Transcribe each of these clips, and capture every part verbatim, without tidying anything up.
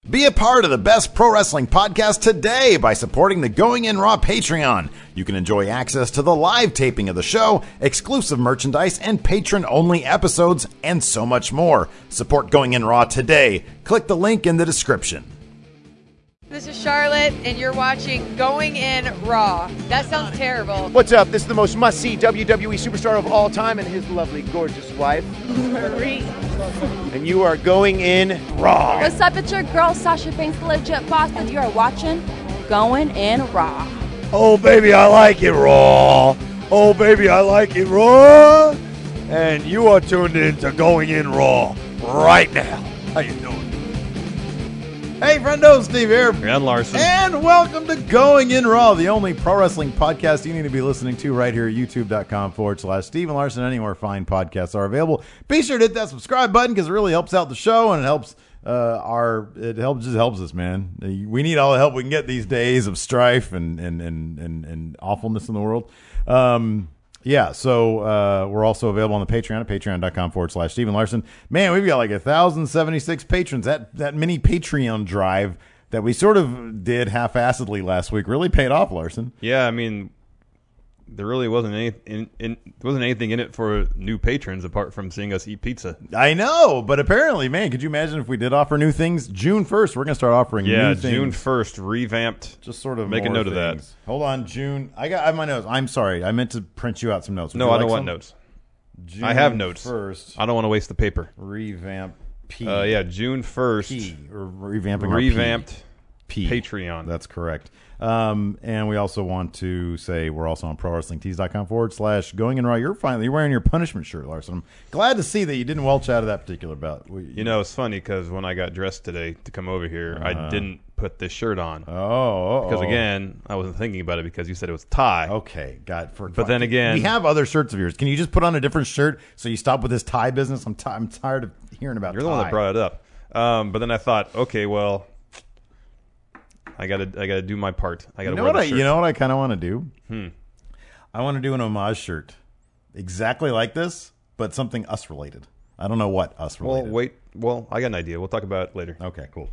Be a part of the best pro wrestling podcast today by supporting the Going In Raw Patreon. You can enjoy access to the live taping of the show, exclusive merchandise, and patron-only episodes, and so much more. Support Going In Raw today. Click the link in the description. This is Charlotte, and you're watching Going In Raw. That sounds terrible. What's up? This is the most must-see W W E superstar of all time and his lovely, gorgeous wife, Marie. And you are Going In Raw. What's up? It's your girl, Sasha Banks, the legit boss, and you are watching Going In Raw. Oh, baby, I like it raw. Oh, baby, I like it raw. And you are tuned in to Going In Raw right now. How you doing? Hey, friendo, Steve here. And Larson. And welcome to Going In Raw, the only pro wrestling podcast you need to be listening to right here at youtube.com forward slash Steven Larson, anywhere fine podcasts are available. Be sure to hit that subscribe button because it really helps out the show and it helps uh, our, it helps, just helps us, man. We need all the help we can get these days of strife and, and, and, and, and awfulness in the world. Um, Yeah, so uh, we're also available on the Patreon at patreon.com forward slash Steven Larson. Man, we've got like one thousand seventy-six patrons. That that mini Patreon drive that we sort of did half-assedly last week really paid off, Larson. Yeah, I mean, there really wasn't any in, in there wasn't anything in it for new patrons apart from seeing us eat pizza. I know, but apparently, man, could you imagine if we did offer new things? June first, we're going to start offering yeah, new things. June first, revamped. Just sort of make a note things. of that. Hold on, June. I got I have my notes. I'm sorry. I meant to print you out some notes. Would no, you I like don't want some? notes. June I have notes. First, I don't want to waste the paper. Revamp P. Uh, yeah, June first. P, or revamping our Revamped P. P. Patreon. That's correct. Um, and we also want to say we're also on prowrestlingtees.com forward slash Going In Raw. You're finally you're wearing your punishment shirt, Larson. I'm glad to see that you didn't welch out of that particular bout. We, You know, it's funny because when I got dressed today to come over here, uh, I didn't put this shirt on. Oh, because again, I wasn't thinking about it because you said it was tie. Okay, got it. For, but then again, we have other shirts of yours. Can you just put on a different shirt so you stop with this tie business? I'm t- I'm tired of hearing about. You're tie. the one that brought it up. Um, but then I thought, okay, well, I gotta I gotta do my part. I gotta you know wear what the I, shirt. You know what I kind of want to do? Hmm. I want to do an homage shirt, exactly like this, but something us related. I don't know what us related. Well, wait. Well, I got an idea. We'll talk about it later. Okay, cool.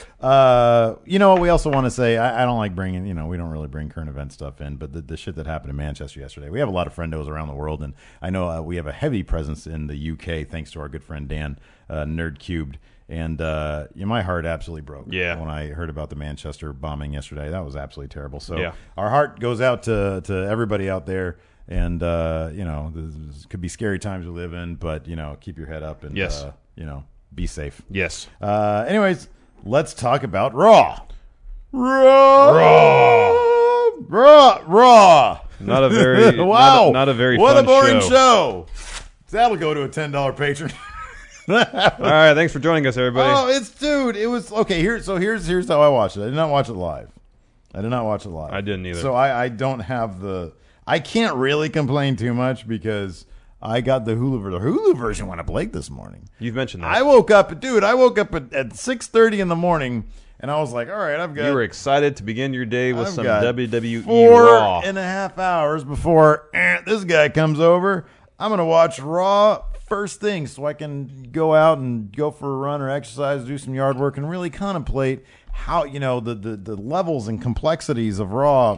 Uh, you know what? We also want to say I, I don't like bringing. You know, we don't really bring current event stuff in, but the, the shit that happened in Manchester yesterday. We have a lot of friendos around the world, and I know uh, we have a heavy presence in the U K thanks to our good friend Dan, uh, Nerd Cubed. And uh, yeah, my heart absolutely broke yeah. when I heard about the Manchester bombing yesterday. That was absolutely terrible. So yeah. our heart goes out to, to everybody out there. And, uh, you know, this could be scary times we live in, but, you know, keep your head up and, yes. uh, you know, be safe. Yes. Uh, anyways, let's talk about Raw. Raw. Raw. Raw. Raw. Not a very, wow. Not a, not a very what fun a boring show. show. That'll go to a ten dollar patron. All right, thanks for joining us, everybody. Oh, it's dude. It was okay. Here, so here's here's how I watched it. I did not watch it live. I did not watch it live. I didn't either. So I, I don't have the. I can't really complain too much because I got the Hulu version. The Hulu version went up late this morning. You've mentioned that. I woke up, dude. I woke up at, at six thirty in the morning, and I was like, all right, I've got. You were excited to begin your day with I've some got W W E four Raw. and a half hours before eh, this guy comes over. I'm gonna watch Raw first thing so I can go out and go for a run or exercise, do some yard work, and really contemplate how, you know, the, the, the levels and complexities of Raw.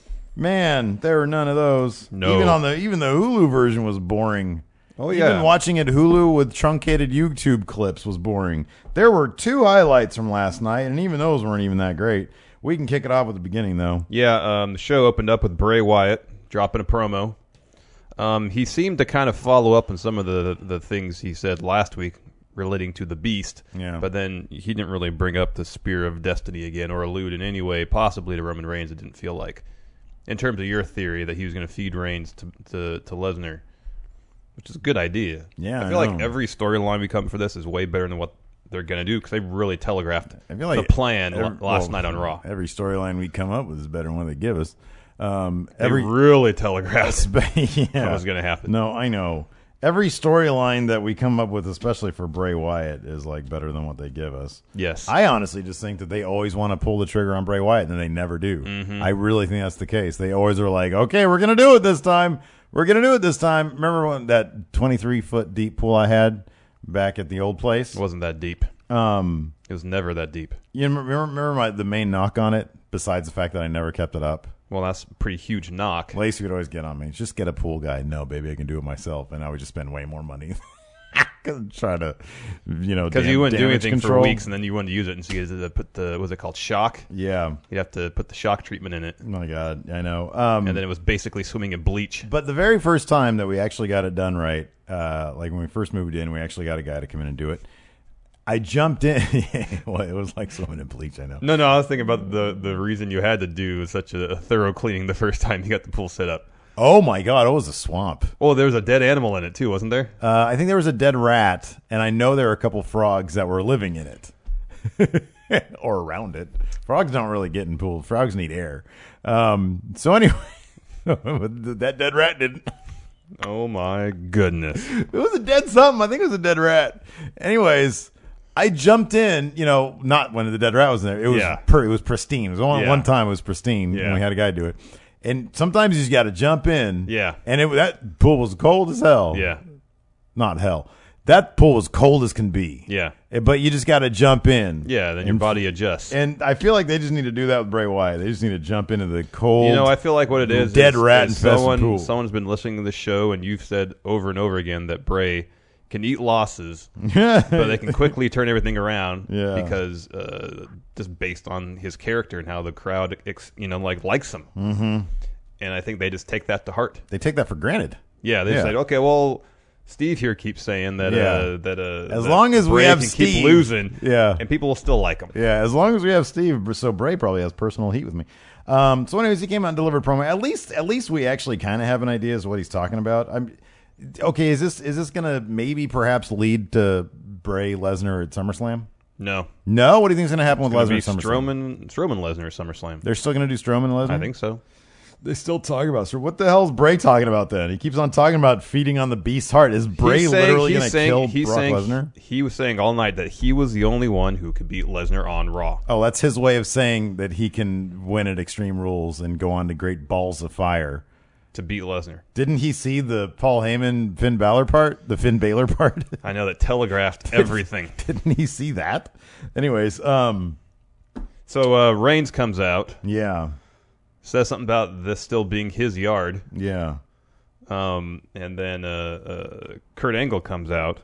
Man, there were none of those. No. Even on the even the Hulu version was boring. Oh, yeah. Even watching it Hulu with truncated YouTube clips was boring. There were two highlights from last night, and even those weren't even that great. We can kick it off with the beginning, though. Yeah, um, the show opened up with Bray Wyatt dropping a promo. Um, he seemed to kind of follow up on some of the the things he said last week relating to the Beast. Yeah. But then he didn't really bring up the Spear of Destiny again or allude in any way possibly to Roman Reigns, it didn't feel like. In terms of your theory that he was going to feed Reigns to, to, to Lesnar, which is a good idea. Yeah, I feel I like know. every storyline we come for this is way better than what they're going to do because they really telegraphed I feel like the plan every- la- last well, night on Raw. Every storyline we come up with is better than what they give us. Um, They every really telegraphed yeah. what was going to happen. No, I know. Every storyline that we come up with, especially for Bray Wyatt, is like better than what they give us. Yes. I honestly just think that they always want to pull the trigger on Bray Wyatt, and then they never do. Mm-hmm. I really think that's the case. They always are like, okay, we're going to do it this time. We're going to do it this time. Remember when that twenty-three foot deep pool I had back at the old place? It wasn't that deep. Um, It was never that deep. You remember, remember my the main knock on it, besides the fact that I never kept it up? Well, that's a pretty huge knock. Lacey would always get on me. Just get a pool guy. No, baby, I can do it myself. And I would just spend way more money. Try to, you know, Because dam- you wouldn't do damage anything control. for weeks, and then you wanted to use it, and so you had to put the, what was it called, shock? Yeah. You'd have to put the shock treatment in it, Oh, my God. I know. Um, and then it was basically swimming in bleach. But the very first time that we actually got it done right, uh, like when we first moved in, we actually got a guy to come in and do it. I jumped in. Well, it was like swimming in bleach, I know. No, no, I was thinking about the, the reason you had to do such a, a thorough cleaning the first time you got the pool set up. Oh, my God. It was a swamp. Oh, there was a dead animal in it, too, wasn't there? Uh, I think there was a dead rat, and I know there were a couple frogs that were living in it. Or around it. Frogs don't really get in pools. Frogs need air. Um, so anyway, that dead rat didn't. Oh, my goodness. It was a dead something. I think it was a dead rat. Anyways, I jumped in, you know, not when the dead rat was in there. It was Yeah. per, it was pristine. It was only Yeah. one time it was pristine Yeah. when we had a guy do it. And sometimes you just got to jump in. Yeah. And it that pool was cold as hell. Yeah, Not hell. That pool was cold as can be. yeah, Eh, But you just got to jump in. yeah, then your And- body adjusts. And I feel like they just need to do that with Bray Wyatt. They just need to jump into the cold. You know, I feel like what it is dead is, rat is infested someone, pool. someone's been listening to the show, and you've said over and over again that Bray can eat losses, but they can quickly turn everything around. Yeah. Because uh, just based on his character and how the crowd, ex, you know, like likes him. Mm-hmm. And I think they just take that to heart. They take that for granted. Yeah, they Yeah. said, okay, well, Steve here keeps saying that Yeah. uh, that uh, As that long as we Bray have can Steve. keep losing, Yeah. and people will still like him. Yeah, as long as we have Steve, so Bray probably has personal heat with me. Um, so, anyways, he came out and delivered a promo. At least, at least we actually kind of have an idea as to what he's talking about. I'm okay. Is this is this gonna maybe perhaps lead to Bray Lesnar at SummerSlam? No, No. What do you think is gonna happen with Gonna Lesnar be at SummerSlam? Strowman, Strowman Lesnar at SummerSlam. They're still gonna do Strowman and Lesnar. I think so. They still talk about. So what the hell is Bray talking about then? He keeps on talking about feeding on the beast's heart. Is Bray He's saying- literally he's going to saying- kill he's Brock saying- Lesnar? He was saying all night that he was the only one who could beat Lesnar on Raw. Oh, that's his way of saying that he can win at Extreme Rules and go on to Great Balls of Fire. To beat Lesnar. Didn't he see the Paul Heyman Finn Balor part? The Finn Balor part? I know that telegraphed everything. Didn't he see that? Anyways, um, So uh, Reigns comes out, yeah, says something about this still being his yard, yeah. um, and then uh, uh, Kurt Angle comes out,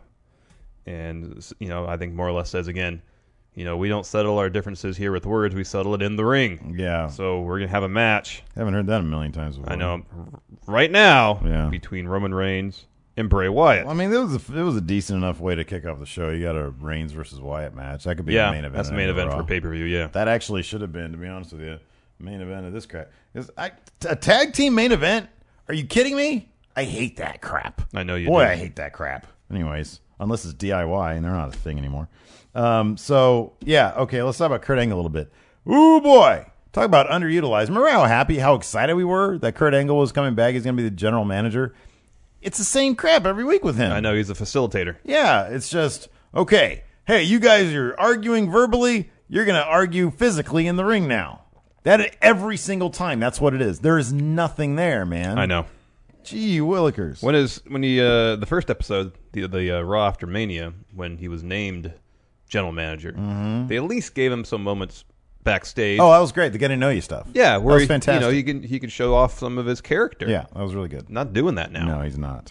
and you know I think more or less says again, you know we don't settle our differences here with words, we settle it in the ring. Yeah. So we're gonna have a match. Haven't heard that a million times before. I know right now Yeah. between Roman Reigns and Bray Wyatt. Well, I mean, it was a, it was a decent enough way to kick off the show. You got a Reigns versus Wyatt match. That could be yeah, the main event. that's the of main event Raw. for pay per view. Yeah. That actually should have been, to be honest with you, main event of this crap. Is I, a tag team main event? Are you kidding me? I hate that crap. I know you Boy, do. I hate that crap. Anyways, unless it's D I Y and they're not a thing anymore. Um, so yeah, okay, let's talk about Kurt Angle a little bit. Ooh boy, talk about underutilized. Remember how happy, how excited we were that Kurt Angle was coming back? He's going to be the general manager. It's the same crap every week with him. I know he's a facilitator. Yeah, it's just, okay, hey, you guys are arguing verbally. You're going to argue physically in the ring now. That every single time, that's what it is. There is nothing there, man. I know. Gee willikers. When is when he uh, the first episode, the the uh, Raw after Mania, when he was named general manager, Mm-hmm. they at least gave him some moments backstage. Oh, that was great. The getting to know you stuff. yeah, that where was he, fantastic. you know he can he could show off some of his character. Yeah, that was really good. Not doing that now. No, he's not.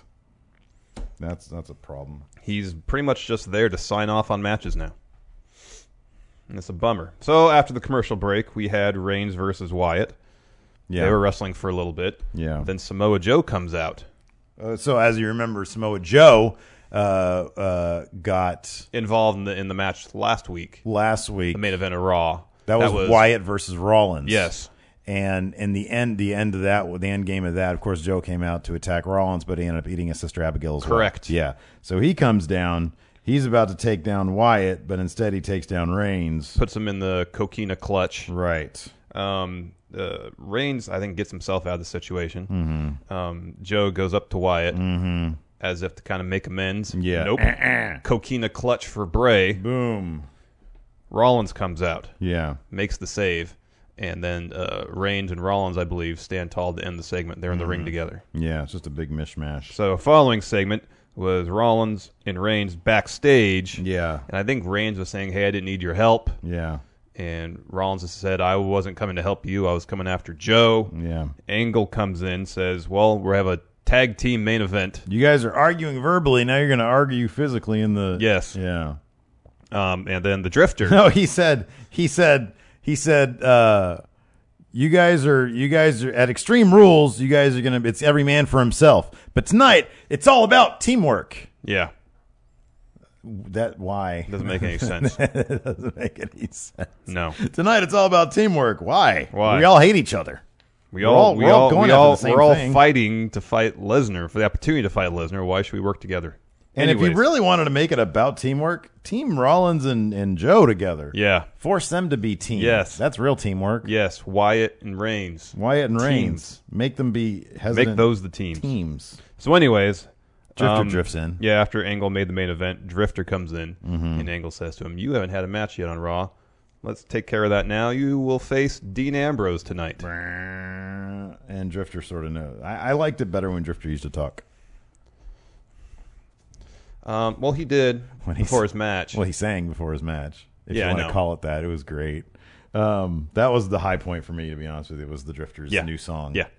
That's that's a problem. He's pretty much just there to sign off on matches now. And it's a bummer. So after the commercial break, we had Reigns versus Wyatt. Yeah. They were wrestling for a little bit. Yeah. Then Samoa Joe comes out, Uh, so as you remember, Samoa Joe uh, uh, got involved in the in the match last week, last week. the main event of Raw. That was, Wyatt versus Rollins. Yes. And in the end, the end of that, the end game of that, of course, Joe came out to attack Rollins, but he ended up eating his sister Abigail as well. Correct. Yeah. So he comes down. He's about to take down Wyatt, but instead he takes down Reigns. Puts him in the coquina clutch. Right. Um, uh, Reigns, I think, gets himself out of the situation. Mm-hmm. Um, Joe goes up to Wyatt Mm-hmm. as if to kind of make amends. Yeah. Nope. Uh-uh. Coquina clutch for Bray. Boom. Rollins comes out, Yeah. makes the save, and then uh, Reigns and Rollins, I believe, stand tall to end the segment. They're in the Mm-hmm. ring together. Yeah. It's just a big mishmash. So, following segment, was Rollins and Reigns backstage. Yeah. And I think Reigns was saying, hey, I didn't need your help. Yeah. And Rollins said, I wasn't coming to help you. I was coming after Joe. Yeah. Angle comes in, says, well, we have a tag team main event. You guys are arguing verbally. Now you're going to argue physically in the. Yes. Yeah. Um, and then the Drifter. No, he said, he said, he said, uh, you guys are, you guys are at Extreme Rules. You guys are going to, it's every man for himself. But tonight, it's all about teamwork. Yeah. That, why? Doesn't make any sense. It doesn't make any sense. No. Tonight, it's all about teamwork. Why? Why? We all hate each other. We We're all, all- we we're all all, going we after all, the same we're all thing. fighting to fight Lesnar for the opportunity to fight Lesnar. Why should we work together? And if Anyways. you really wanted to make it about teamwork, team Rollins and, and Joe together. Yeah. Force them to be teams. Yes. That's real teamwork. Yes, Wyatt and Reigns. Wyatt and Reigns. Teams. Make them be hesitant. Make those the teams. teams. So anyways. Drifter um, drifts in. Yeah, after Angle made the main event, Drifter comes in, Mm-hmm. and Angle says to him, you haven't had a match yet on Raw. Let's take care of that now. You will face Dean Ambrose tonight. And Drifter sort of knows. I, I liked it better when Drifter used to talk. Um, well, he did When he before s- his match. Well, he sang before his match. If Yeah, I you want know. to call it that, it was great. Um, that was the high point for me, to be honest with you. Was the Drifter's Yeah. new song? Yeah.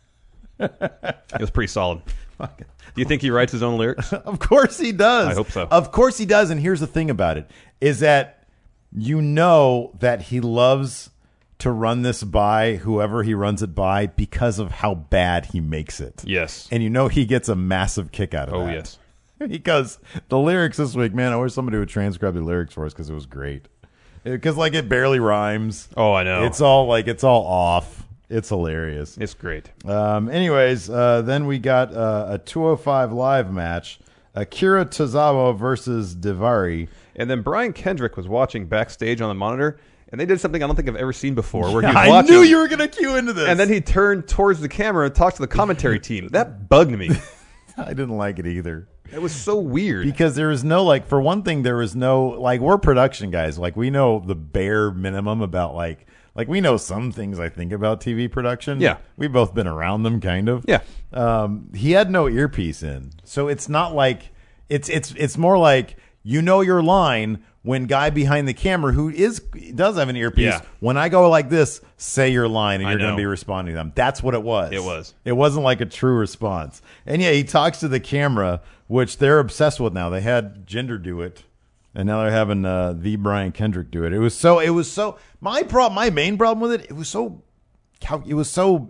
It was pretty solid. Do you think he writes his own lyrics? Of course he does. I hope so. Of course he does. And here's the thing about it is that you know that he loves to run this by whoever he runs it by because of how bad he makes it. Yes. And you know he gets a massive kick out of Oh, that. yes. Because the lyrics this week, man, I wish somebody would transcribe the lyrics for us because it was great. Because, like, it barely rhymes. Oh, I know. It's all, like, it's all off. It's hilarious. It's great. Um, anyways, uh, then we got uh, a two oh five Live match. Akira Tozawa versus Daivari. And then Brian Kendrick was watching backstage on the monitor, and they did something I don't think I've ever seen before. Where he was I watching, knew you were going to cue into this. and then he turned towards the camera and talked to the commentary team. That bugged me. I didn't like it either. It was so weird. Because there was no, like, for one thing, there was no, like, we're production guys. Like, we know the bare minimum about, like, like, we know some things, I think, about T V production. Yeah. We've both been around them, kind of. Yeah. Um, he had no earpiece in. So it's not like, it's, it's, it's more like, you know your line when guy behind the camera who is, does have an earpiece, Yeah. when I go like this, say your line and I you're going know. to be responding to them. That's what it was. It was. It wasn't like a true response. And yeah, he talks to the camera, which they're obsessed with now. They had Jinder do it, and now they're having uh, the Brian Kendrick do it. It was so. It was so. My problem. My main problem with it. It was so. cal- It was so.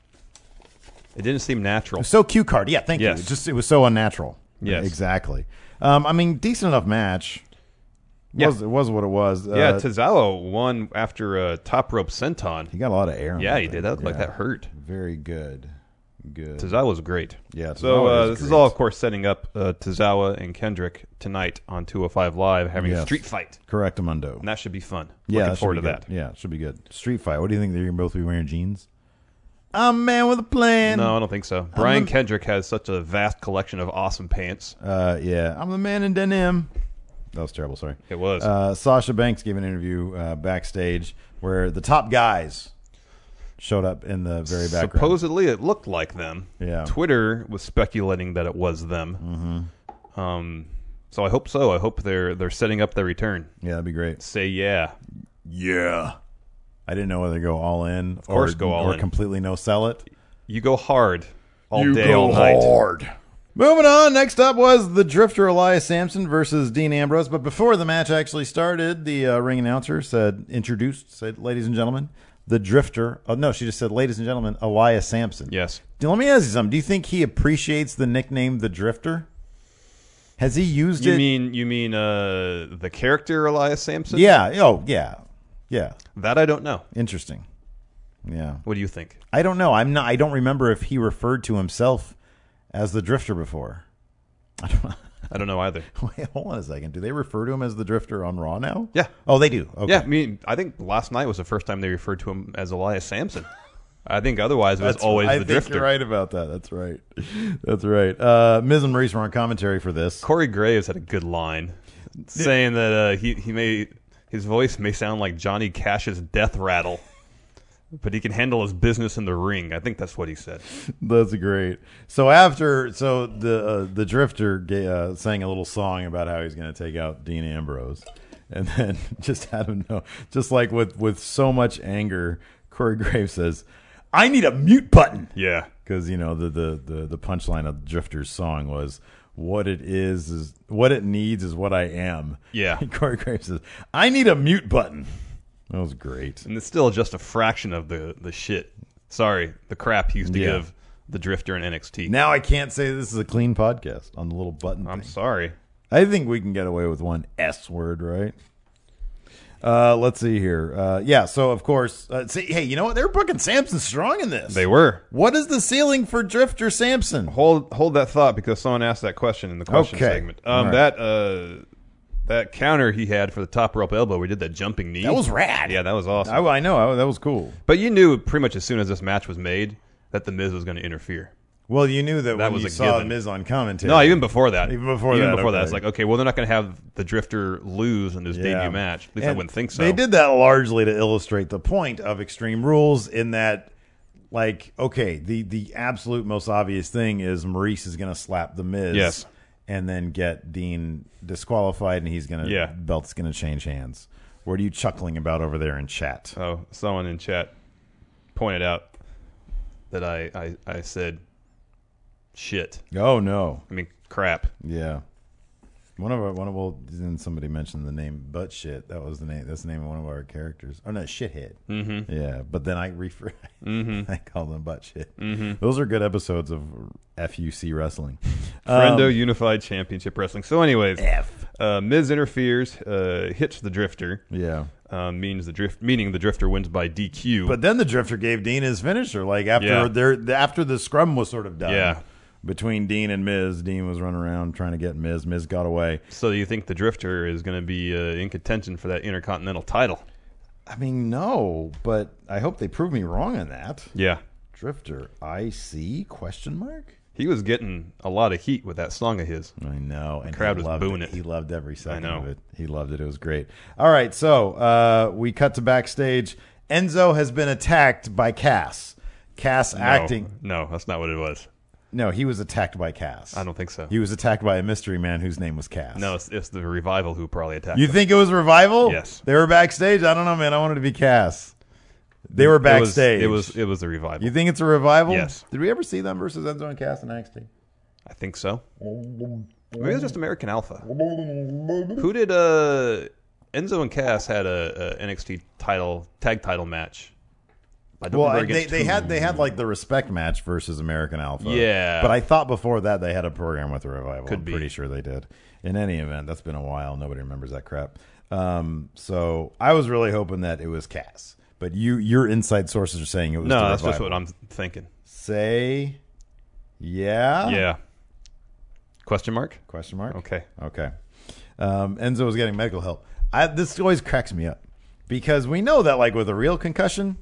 It didn't seem natural. So cue card. Yeah, thank Yes. you. It just it was so unnatural. Yes. exactly. Um, I mean, decent enough match. Yeah. Was it was what it was. Yeah, Uh, Tozawa won after a top rope senton. he got a lot of air. on Yeah, that he thing. did. That looked like Yeah. that hurt. Very good. Good. Tozawa was great. Yeah, So Tozawa uh, is this is great. all, of course, setting up uh, Tozawa and Kendrick tonight on two oh five Live having a Yes. street fight. Correct, Amundo. And that should be fun. Yeah, Looking that should forward be to good. that. Yeah, it should be good. Street fight. What do you think? They're going to both be wearing jeans? I'm a man with a plan. No, I don't think so. Brian the- Kendrick has such a vast collection of awesome pants. Uh, yeah, I'm the man in denim. That was terrible. Sorry. It was. Uh, Sasha Banks gave an interview uh, backstage where the top guys showed up in the very background. Supposedly, it looked like them. Yeah. Twitter was speculating that it was them. Mm-hmm. Um, so I hope so. I hope they're they're setting up their return. Yeah, that'd be great. Say yeah. Yeah. I didn't know whether to go all in of course or, go all or in. completely no sell it. You go hard all day, all night. hard. Moving on, next up was the Drifter Elias Sampson versus Dean Ambrose. But before the match actually started, the uh, ring announcer said, introduced, said, ladies and gentlemen, the Drifter. Oh, no, she just said, ladies and gentlemen, Elias Sampson. Yes. Now, let me ask you something. Do you think he appreciates the nickname the Drifter? Has he used You it? mean you mean uh, the character Elias Sampson? Yeah. Oh, yeah. Yeah. That I don't know. Interesting. Yeah. What do you think? I don't know. I'm not. I don't remember if he referred to himself as the Drifter before. I don't know. I don't know either. Wait, hold on a second. Do they refer to him as the Drifter on Raw now? Yeah. Oh, they do. Okay. Yeah, I mean, I think last night was the first time they referred to him as Elias Sampson. I think otherwise it was That's, always I the think Drifter. you're right about that. That's right. That's right. Uh, Miz and Maurice were on commentary for this. Corey Graves had a good line saying that uh, he he may his voice may sound like Johnny Cash's death rattle. but he can handle his business in the ring. I think that's what he said. That's great. So after, so the uh, the Drifter ga- uh, sang a little song about how he's going to take out Dean Ambrose, and then just had him know, just like with with so much anger, Corey Graves says, "I need a mute button." Yeah, because you know the the the the punchline of Drifter's song was, "What it is is what it needs is what I am." Yeah, and Corey Graves says, "I need a mute button." That was great. And it's still just a fraction of the, the shit. Sorry, the crap he used to Yeah. give the Drifter in N X T. Now I can't say this is a clean podcast on the little button I'm thing. sorry. I think we can get away with one S word, right? Uh, let's see here. Uh, yeah, so of course, uh, see, hey, you know what? They were booking Samson strong in this. They were. What is the ceiling for Drifter Samson? Hold hold that thought because someone asked that question in the question Okay. segment. Um, All right. That uh, that counter he had for the top rope elbow, we did that jumping knee. That was rad. Yeah, that was awesome. I, I know. I, that was cool. But you knew pretty much as soon as this match was made that the Miz was going to interfere. Well, you knew that, That when was you a saw given. Miz on commentary. No, even before that. Even before even that, before that, okay. it's like, okay, well, they're not going to have the Drifter lose in his Yeah. debut match. At least I And wouldn't think so. They did that largely to illustrate the point of Extreme Rules in that, like, okay, the, the absolute most obvious thing is Maurice is going to slap the Miz. Yes. And then get Dean disqualified, and he's gonna Yeah. belt's gonna change hands. What are you chuckling about over there in chat? Oh, someone in chat pointed out that I, I, I said shit. Oh no, I mean, crap. yeah. One of our one of well, then somebody mentioned the name butt shit. That was the name. That's the name of one of our characters. Oh no, shithead. Mm-hmm. Yeah, but then I refer. Mm-hmm. I call them butt shit. Mm-hmm. Those are good episodes of F U C wrestling. Friendo Um, Unified Championship Wrestling. So, anyways, F. Uh, Miz interferes, uh, hits the Drifter. Yeah. Um, means the drift, meaning the Drifter wins by D Q. But then the Drifter gave Dean his finisher. Like after Yeah. their after the scrum was sort of done. Yeah. Between Dean and Miz, Dean was running around trying to get Miz. Miz got away. So, do you think the Drifter is going to be uh, in contention for that Intercontinental title? I mean, no, but I hope they prove me wrong on that. Yeah. Drifter, I C question mark. He was getting a lot of heat with that song of his. I know, and The crowd he was loved booing it. He loved every second know. of it. He loved it. It was great. All right, so uh, we cut to backstage. Enzo has been attacked by Cass. Cass No, acting. No, that's not what it was. No, he was attacked by Cass. I don't think so. He was attacked by a mystery man whose name was Cass. No, it's, it's the Revival who probably attacked You him. think it was Revival? Yes. They were backstage? I don't know, man. I wanted to be Cass. They were It was- backstage. It was, it was the Revival. You think it's a Revival? Yes. Did we ever see them versus Enzo and Cass in N X T? I think so. Maybe it was just American Alpha. Who did uh, Enzo and Cass had a, a N X T title tag title match? I don't Well, remember I- they, against they who. had they had like the respect match versus American Alpha. Yeah. But I thought before that they had a program with the Revival. Could I'm be. pretty sure they did. In any event, that's been a while. Nobody remembers that crap. Um, so I was really hoping that it was Cass. But you your inside sources are saying it was No, the that's just Revival. what I'm thinking. Say yeah? Yeah. Question mark? Question mark? Okay. Okay. Um, Enzo was getting medical help. I, this always cracks me up because we know that, like with a real concussion,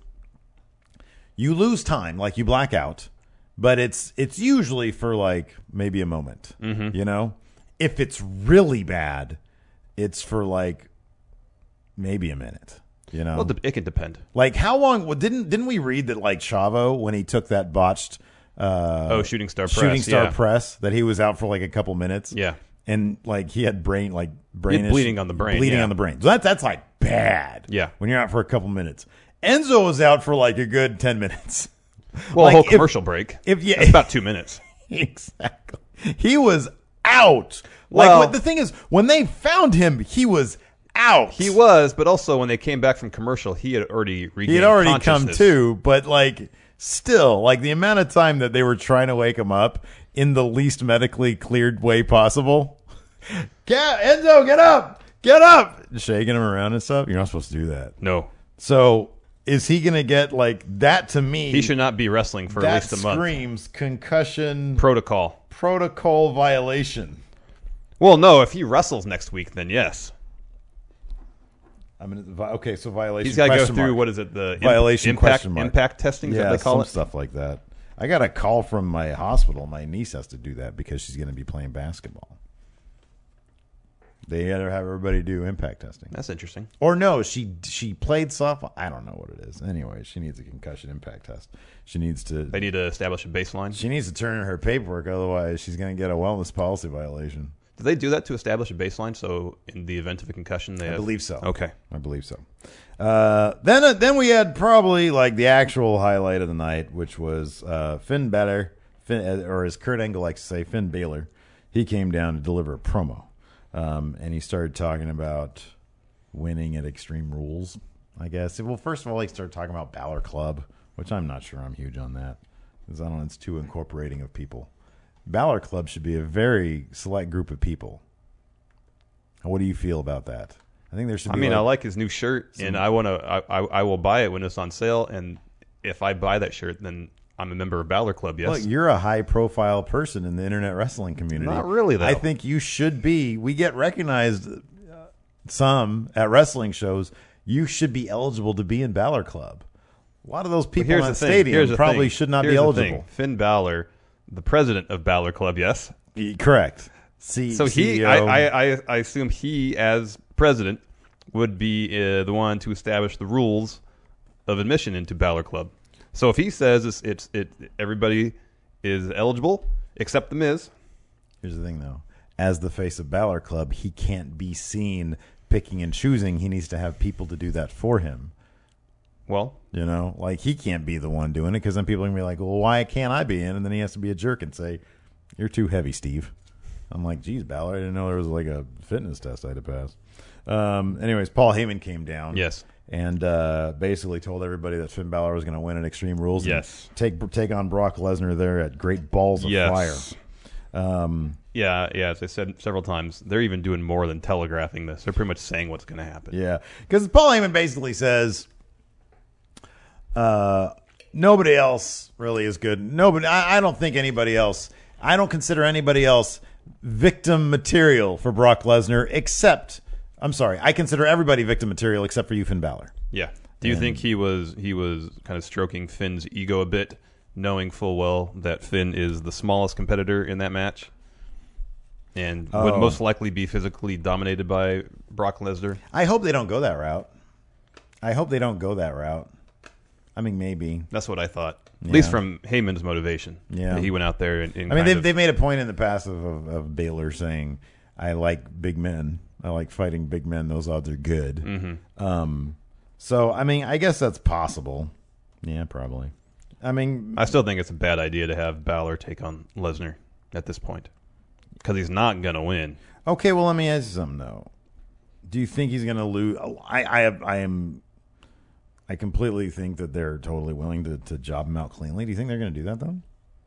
you lose time, like you black out, but it's it's usually for like maybe a moment. Mm-hmm. You know, if it's really bad, it's for like maybe a minute. You know, Well, it can depend. like how long? Well, didn't didn't we read that like Chavo when he took that botched uh, Oh, Shooting Star Press. shooting star yeah. press that he was out for like a couple minutes? Yeah. And like he had brain like brain had bleeding on the brain, bleeding yeah. on the brain. So that's that's like bad. Yeah. when you're out for a couple minutes. Enzo was out for like a good ten minutes. Well, Like, a whole if- commercial break. If yeah, That's about two minutes. exactly, he was out. Like Well- what, the thing is, when they found him, he was out. He was, but also when they came back from commercial, he had already regained He had already come consciousness. to, but like still, like the amount of time that they were trying to wake him up in the least medically cleared way possible. Get Enzo, get up, get up, shaking him around and stuff. You're not supposed to do that. No. So is he going to get like that? To me, He should not be wrestling for that at least a month. screams concussion Protocol. protocol violation. Well, no, if he wrestles next week, then yes. I mean, okay, so violation. He's got to go question through, mark. what is it, the im- Violation impact, question mark. impact testing, is Yeah, that they call some it? stuff like that. I got a call from my hospital. My niece has to do that because she's going to be playing basketball. They had to have everybody do impact testing. That's interesting. Or no, she she played softball. I don't know what it is. Anyway, she needs a concussion impact test. She needs to. They need to establish a baseline. She needs to turn in her paperwork, otherwise she's going to get a wellness policy violation. Do they do that to establish a baseline? So in the event of a concussion, they I have... believe so. Okay. I believe so. Uh, then uh, then we had probably like the actual highlight of the night, which was uh, Finn Balor, Finn, or as Kurt Angle likes to say, Finn Balor. He came down to deliver a promo, um, and he started talking about winning at Extreme Rules, I guess. Well, first of all, he started talking about Balor Club, which I'm not sure I'm huge on that, because I don't know, it's too incorporating of people. Balor Club should be a very select group of people. What do you feel about that? I think there should be. I mean, like, I like his new shirt, some, and I want to. I, I I will buy it when it's on sale, and if I buy that shirt, then I'm a member of Balor Club. Yes. Look, you're a high-profile person in the internet wrestling community. Not really, though. I think you should be. We get recognized uh, some at wrestling shows. You should be eligible to be in Balor Club. A lot of those people in that stadium probably thing. should not Here's be the eligible. thing. Finn Balor, the president of Balor Club, yes. Correct. C- so he, C E O. I, I, I assume he, as president, would be uh, the one to establish the rules of admission into Balor Club. So if he says it's, it's it everybody is eligible except the Miz. Here's the thing, though. As the face of Balor Club, he can't be seen picking and choosing. He needs to have people to do that for him. Well, you know, like he can't be the one doing it, because then people are going to be like, well, why can't I be in? And then he has to be a jerk and say, you're too heavy, Steve. I'm like, geez, Balor, I didn't know there was like a fitness test I had to pass. Um, anyways, Paul Heyman came down. Yes. And uh, basically told everybody that Finn Balor was going to win at Extreme Rules. Yes. And take take on Brock Lesnar there at Great Balls of yes. Fire. Um, yeah, yeah, as I said several times, they're even doing more than telegraphing this. They're pretty much saying what's going to happen. Yeah. Because Paul Heyman basically says, uh, nobody else really is good. Nobody. I, I don't think anybody else. I don't consider anybody else victim material for Brock Lesnar, except, I'm sorry, I consider everybody victim material except for you, Finn Balor. Yeah. Do you And- think he was he was kind of stroking Finn's ego a bit, knowing full well that Finn is the smallest competitor in that match, and would Oh. most likely be physically dominated by Brock Lesnar? I hope they don't go that route. I hope they don't go that route. I mean, maybe. That's what I thought. At Yeah. least from Heyman's motivation. Yeah. That he went out there and, and I mean, kind they've, of- they've made a point in the past of, of, of Baylor saying, I like big men. I like fighting big men. Those odds are good. Mhm. Um, so, I mean, I guess that's possible. Yeah, probably. I mean, I still think it's a bad idea to have Balor take on Lesnar at this point, because he's not going to win. okay, well, let me ask you something, though. Do you think he's going to lose? I, I, have, I am... I completely think that they're totally willing to, to job him out cleanly. Do you think they're going to do that, though?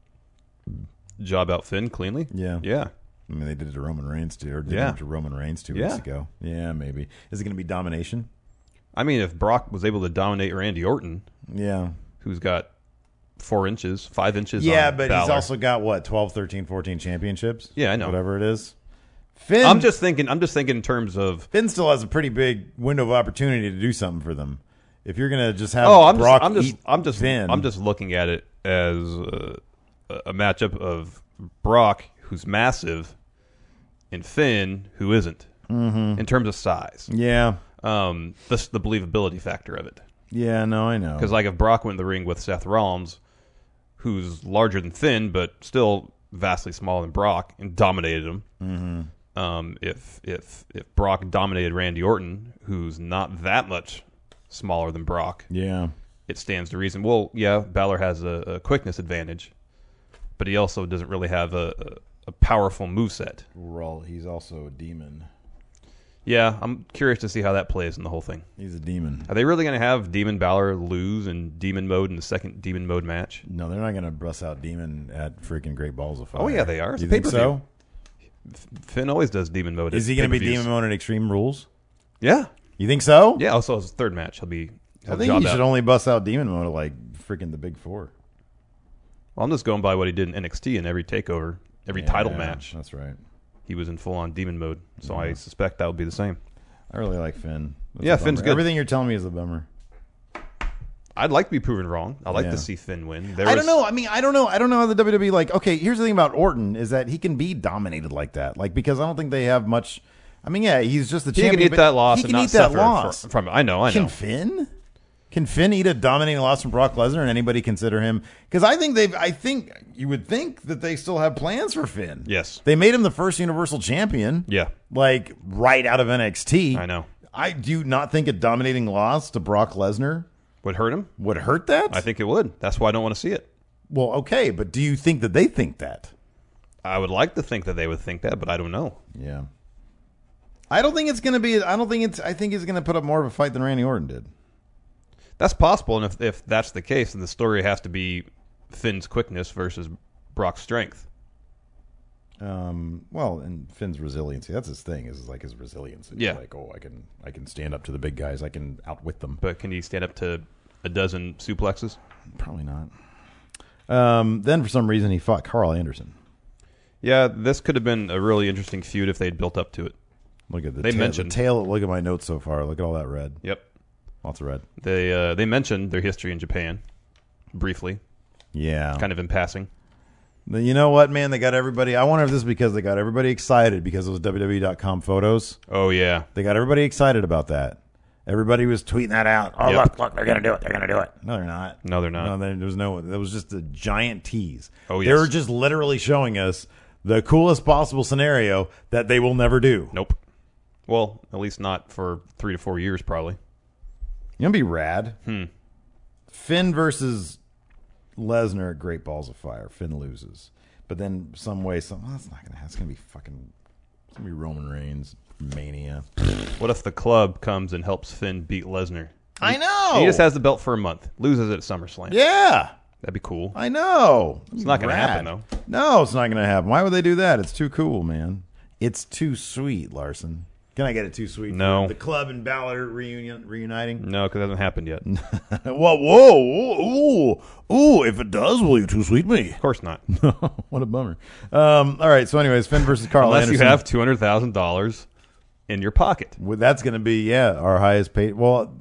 Job out Finn cleanly? Yeah. Yeah. I mean, they did it to Roman Reigns, too. Or did Yeah. it to Roman Reigns two Yeah. weeks ago. Yeah, maybe. Is it going to be domination? I mean, if Brock was able to dominate Randy Orton, Yeah. who's got four inches, five inches Yeah, on but Balor. he's also got, what, twelve, thirteen, fourteen championships? Yeah, I know. Whatever it is. Finn, I'm just thinking. I'm just thinking in terms of. Finn still has a pretty big window of opportunity to do something for them. If you're going to just have Oh, I'm Brock just. I'm just. eat I'm just. Finn. I'm just looking at it as uh, a matchup of Brock, who's massive, and Finn, who isn't, Mhm. in terms of size. Yeah. Um, this the believability factor of it. Yeah, no, I know. Because like if Brock went in the ring with Seth Rollins, who's larger than Finn but still vastly smaller than Brock, and dominated him. Mm-hmm. Um, if if if Brock dominated Randy Orton, who's not that much smaller than Brock, yeah, it stands to reason. Well, yeah, Balor has a, a quickness advantage, but he also doesn't really have a, a, a powerful moveset. Well, he's also a demon. Yeah, I'm curious to see how that plays in the whole thing. He's a demon. Are they really going to have Demon Balor lose in Demon Mode in the second Demon Mode match? No, they're not going to bust out Demon at freaking Great Balls of Fire. Oh, yeah, they are. It's You a think pay-per-view. so? Finn always does Demon Mode. Is at he going to be pay-per-views. Demon Mode at Extreme Rules? Yeah. You think so? Yeah, also his third match. He'll be. I he'll think job he out. should only bust out Demon Mode at like freaking the Big Four. Well, I'm just going by what he did in N X T in every takeover, every title Yeah, match. That's right. He was in full on Demon Mode, so Yeah. I suspect that would be the same. I really like Finn. That's Yeah, a bummer. Finn's good. Everything you're telling me is a bummer. I'd like to be proven wrong. I'd like Yeah. to see Finn win. There I was- don't know. I mean, I don't know. I don't know how the W W E like. Okay, here's the thing about Orton is that he can be dominated like that. Like because I don't think they have much I mean, yeah, he's just the He champion. can eat but that loss He and can not eat that suffer loss. fr- from it. I know, I know. Can Finn? Can Finn eat a dominating loss from Brock Lesnar, and anybody consider him? Because I think they've. I think you would think that they still have plans for Finn. Yes. They made him the first Universal Champion. Yeah. Like right out of N X T. I know. I do you not think a dominating loss to Brock Lesnar Would hurt him? would hurt that. I think it would. That's why I don't want to see it. Well, okay, but do you think that they think that? I would like to think that they would think that, but I don't know. Yeah. I don't think it's going to be. I don't think it's. I think he's going to put up more of a fight than Randy Orton did. That's possible, and if, if that's the case, then the story has to be Finn's quickness versus Brock's strength. Um, well, and Finn's resiliency. That's his thing. Is like his resilience. He's Yeah. Like, oh, I can, I can stand up to the big guys. I can outwit them. But can he stand up to a dozen suplexes? Probably not. Um, then for some reason he fought Carl Anderson. Yeah, this could have been a really interesting feud if they'd built up to it. Look at the They tail, mentioned- the tail. Look at my notes so far. Look at all that red. Yep. Lots of red. They uh, they mentioned their history in Japan briefly, Yeah. kind of in passing. You know what, man? They got everybody. I wonder if this is because they got everybody excited because it was W W E dot com photos. Oh, yeah. They got everybody excited about that. Everybody was tweeting that out. Oh, Yep. look, look, they're going to do it. They're going to do it. No, they're not. No, they're not. No, there there was no. There was just a giant tease. Oh, They yes. were just literally showing us the coolest possible scenario that they will never do. Nope. Well, at least not for three to four years, probably. You know, be rad. Hmm. Finn versus Lesnar at Great Balls of Fire. Finn loses, but then some way, some. Oh, that's not gonna. It's gonna be fucking. It's gonna be Roman Reigns Mania. What if the club comes and helps Finn beat Lesnar? I know. He just has the belt for a month, loses it at SummerSlam. Yeah. That'd be cool. I know. It's not gonna Rad. happen, though. No, it's not going to happen. Why would they do that? It's too cool, man. It's too sweet, Larson. Can I get it too sweet? No. For the club and Balor reunion reuniting? No, because it hasn't happened yet. Of Whoa, whoa, ooh, ooh! If it does, will you too sweet me? course not. What a bummer. Um, all right. So, anyways, Finn versus Carl Unless Anderson. you have two hundred thousand dollars in your pocket. Well, that's going to be yeah our highest paid. Well,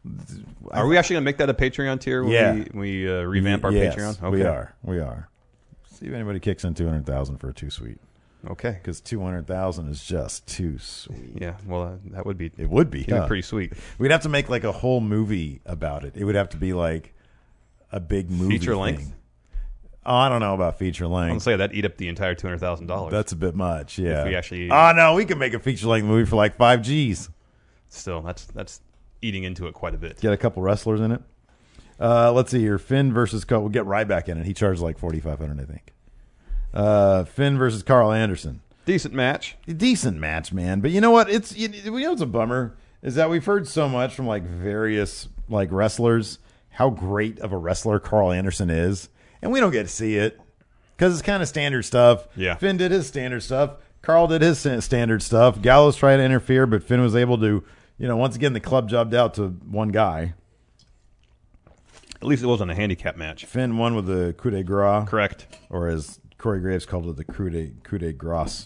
Are we actually going to make that a Patreon tier when Yeah. we, when we uh, revamp our yes, Patreon? we are. We are. See if anybody kicks in two hundred thousand for a too sweet. Okay. Because two hundred thousand is just too sweet. Yeah, well, uh, that would be, It would be. it'd be huh? pretty sweet. We'd have to make like a whole movie about it. It would have to be like a big movie Feature length? thing. Oh, I don't know about feature I'm length. going to say that'd eat up the entire two hundred thousand dollars. That's a bit much. Yeah. If we actually- Oh no, we can make a feature length movie for like five G's. Still, that's that's eating into it quite a bit. Get a couple wrestlers in it. Uh, let's see here. Finn versus Carl. We'll get Ryback in it. He charged like forty five hundred, I think. Uh, Finn versus Carl Anderson. Decent match. Decent match, man. But you know what? It's you, you know what's a bummer is that we've heard so much from like various like wrestlers how great of a wrestler Carl Anderson is, and we don't get to see it because it's kind of standard stuff. Yeah. Finn did his standard stuff. Carl did his sta- standard stuff. Gallows tried to interfere, but Finn was able to, you know, once again the club jobbed out to one guy. At least it wasn't a handicap match. Finn won with the coup de grace, Correct. or as Corey Graves called it, the coup de coup de grace.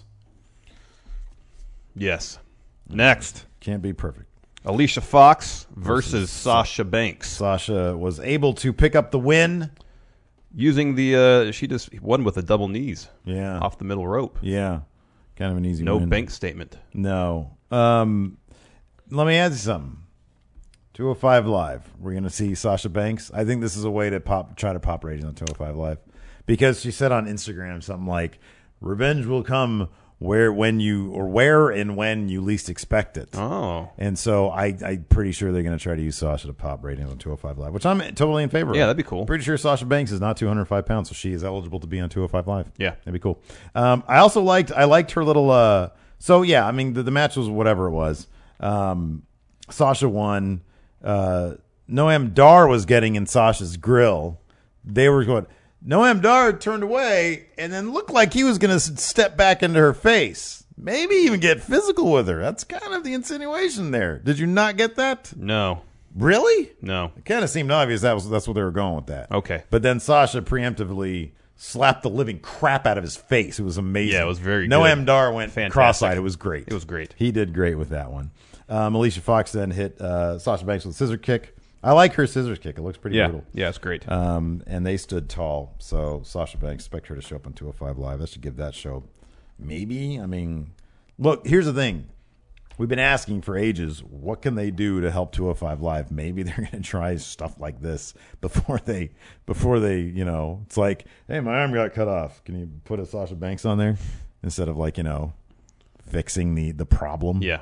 Yes. Next, Can't be perfect. Alicia Fox versus Sasha Banks. Sasha was able to pick up the win. Using the, uh, she just won with the double knees Yeah. off the middle rope. Yeah. Kind of an easy No win. bank statement. No. Um, let me ask you something. two oh five Live. We're going to see Sasha Banks. I think this is a way to pop, try to pop ratings on two oh five Live. Because she said on Instagram something like, revenge will come where, when you, or where and when you least expect it. Oh. And so I, I'm pretty sure they're going to try to use Sasha to pop ratings on two oh five Live, which I'm totally in favor of. Yeah, that'd be cool. Pretty sure Sasha Banks is not two hundred five pounds, so she is eligible to be on two oh five Live. Yeah. That'd be cool. Um, I also liked I liked her little. Uh, so yeah, I mean the, the match was whatever it was. Um, Sasha won. Uh, Noam Dar was getting in Sasha's grill. They were going. Noam Dar turned away and then looked like he was going to step back into her face. Maybe even get physical with her. That's kind of the insinuation there. Did you not get that? No. Really? No. It kind of seemed obvious that was that's what they were going with that. Okay. But then Sasha preemptively slapped the living crap out of his face. It was amazing. Yeah, it was very Noam good. Dar went Fantastic. cross-eyed. It was great. It was great. He did great with that one. Um, Alicia Fox then hit uh, Sasha Banks with a scissor kick. I like her scissor kick. It looks pretty Yeah. brutal. Yeah, it's great. Um, and they stood tall. So Sasha Banks, expect her to show up on two oh five Live. That should give that show maybe. I mean, look, here's the thing. we've been asking for ages, what can they do to help two oh five Live? Maybe they're going to try stuff like this before they, before they, you know, it's like, hey, my arm got cut off. Can you put a Sasha Banks on there instead of like, you know, fixing the, the problem Yeah.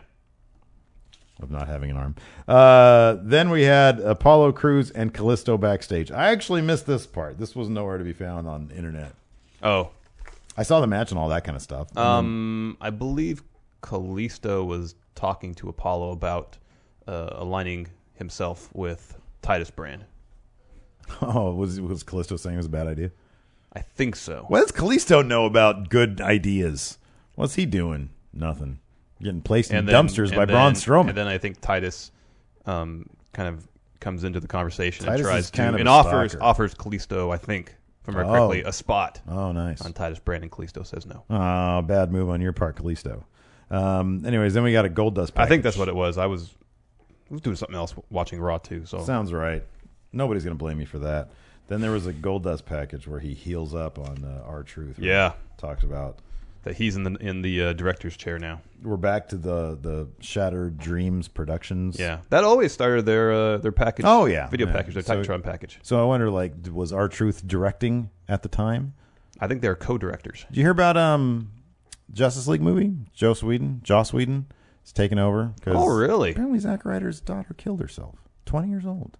of not having an arm. Uh, then we had Apollo Crews and Kalisto backstage. I actually missed this part. This was nowhere to be found on the internet. Oh. I saw the match and all that kind of stuff. And Um, I believe Kalisto was talking to Apollo about uh, aligning himself with Titus Brand. then- oh, was was Kalisto saying it was a bad idea? I think so. What does Kalisto know about good ideas? What's he doing? Nothing. Getting placed in And then- dumpsters and by then- Braun Strowman. And then I think Titus um, kind of comes into the conversation Titus and tries is kind to of and a offers stalker. offers Kalisto, I think, if I remember Oh. correctly, a spot oh, nice. on Titus Brand, and Kalisto says no. Oh, bad move on your part, Kalisto. Um, anyways, then we got a Gold Dust package. I think that's what it was. I was, I was doing something else watching Raw too. So Sounds right. Nobody's going to blame me for that. Then there was a Gold Dust package where he heals up on uh, R-Truth. right? yeah, Talks about. that he's in the in the uh, director's chair now. We're back to the, the Shattered Dreams Productions. Yeah, that always started their uh, their package. Oh, yeah. video Yeah. package, their So- Titantron package. So I wonder, like, was R-Truth directing at the time? I think they're co-directors. Did you hear about um Justice League movie? Joe Sweden, Joss Whedon is taking over. 'cause Oh, really? Apparently, Zack Ryder's daughter killed herself. Twenty years old.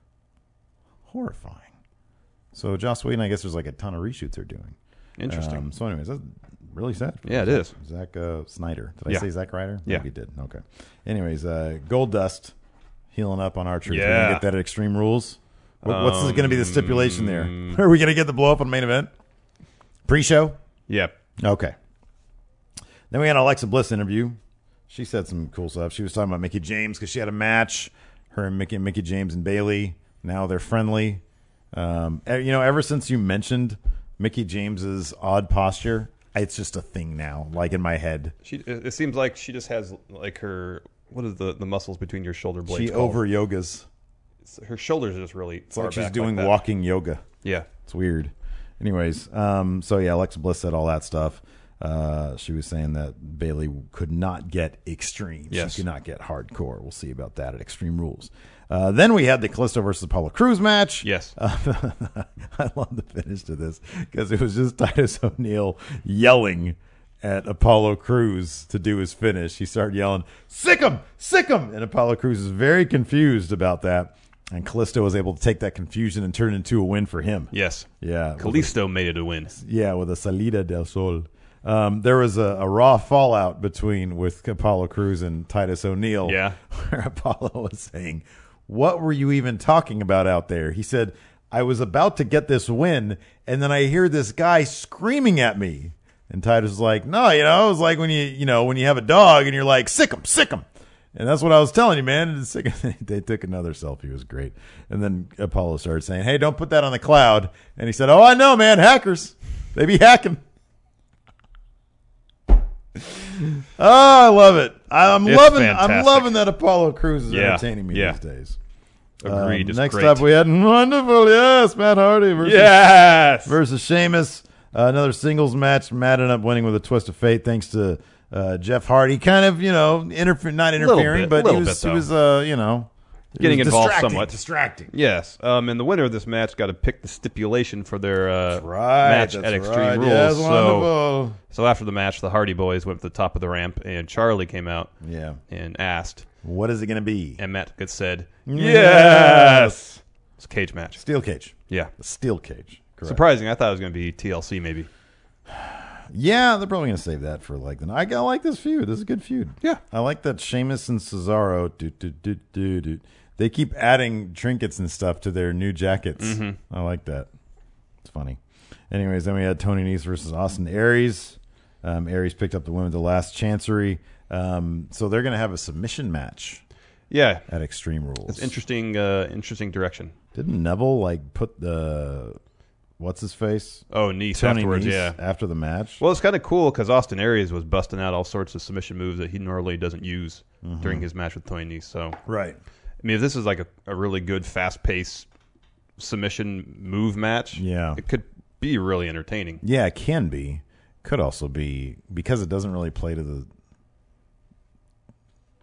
Horrifying. So Joss Whedon, I guess there's like a ton of reshoots they're doing. Interesting. Um, so, anyways, that's really sad. Yeah, it is. Zack uh, Snyder. Did I Yeah. say Zack Ryder? Yeah. Maybe did. Okay. Anyways, uh, Gold Dust healing up on R-Truth. We're Yeah. gonna get that at Extreme Rules. What, what's Um, going to be the stipulation there? Are we going to get the blow up on main event? Pre-show? Yeah. Okay. Then we had an Alexa Bliss interview. She said some cool stuff. She was talking about Mickie James because she had a match. Her and Mickey, Mickie James and Bayley. Now they're friendly. Um, e- you know, ever since you mentioned Mickie James's odd posture, it's just a thing now, like in my head. She. It it seems like she just has like her. What is the, the muscles between your shoulder blades? She called? over yogas. It's- Her shoulders are just really. It's like she's doing walking yoga. Yeah. It's weird. Anyways, um, so yeah, Alexa Bliss said all that stuff. Uh, she was saying that Bayley could not get extreme. Yes. She could not get hardcore. We'll see about that at Extreme Rules. Uh, then we had the Kalisto versus Apollo Crews match. Yes. Uh, I love the finish to this because it was just Titus O'Neil yelling at Apollo Crews to do his finish. He started yelling, "Sick him! Sick him!" And Apollo Crews is very confused about that. And Kalisto was able to take that confusion and turn it into a win for him. Yes. Yeah. Kalisto made it a win. Yeah, with a Salida del Sol. Um, there was a, a raw fallout between with Apollo Crews and Titus O'Neil. Yeah. Where Apollo was saying, "What were you even talking about out there?" He said, "I was about to get this win, and then I hear this guy screaming at me." And Titus was like, "No, you know, it was like when you, you know, when you have a dog and you're like, sick him, sick him." And that's what I was telling you, man. And sick him. They took another selfie. It was great. And then Apollo started saying, "Hey, don't put that on the cloud." And he said, "Oh, I know, man. Hackers. They be hacking." Oh, I love it. I'm It's loving. I'm fantastic. loving that Apollo Crews is Yeah, entertaining me yeah. these days. Agreed. Um, It's next great. up, we had wonderful, yes, Matt Hardy versus Yes. versus Sheamus. Uh, another singles match. Matt ended up winning with a twist of fate thanks to uh, Jeff Hardy. Kind of, you know, interfer- not Little interfering, bit, but he little was, bit, he though. was, uh, you know, he Getting was involved distracting, somewhat. Distracting. Yes. Um, and the winner of this match got to pick the stipulation for their uh, That's right. match that's at Extreme right. Rules. Yes, so, wonderful. so after the match, the Hardy Boys went to the top of the ramp, and Charlie came out Yeah. and asked, What is it going to be? and Matt Good said, Yes. It's a cage match. Steel cage. Yeah. A steel cage. Correct. Surprising. I thought it was going to be T L C maybe. Yeah, they're probably going to save that for like the. I, I like this feud. This is a good feud. Yeah. I like that Sheamus and Cesaro. Do, do, do, do, do. They keep adding trinkets and stuff to their new jackets. Mm-hmm. I like that. It's funny. Anyways, then we had Tony Nese versus Austin Aries. Um, Aries picked up the win with the last chancery. Um, so they're going to have a submission match Yeah. at Extreme Rules. It's interesting, uh, interesting direction. Didn't Neville like put the what's his face Oh, Nice Tony afterwards, Nese yeah. after the match? Well, it's kind of cool because Austin Aries was busting out all sorts of submission moves that he normally doesn't use Mm-hmm. during his match with Tony Nese. So, Right. I mean, if this is like a, a really good, fast-paced submission move match, Yeah. it could be really entertaining. Yeah, it can be. Could also be because it doesn't really play to the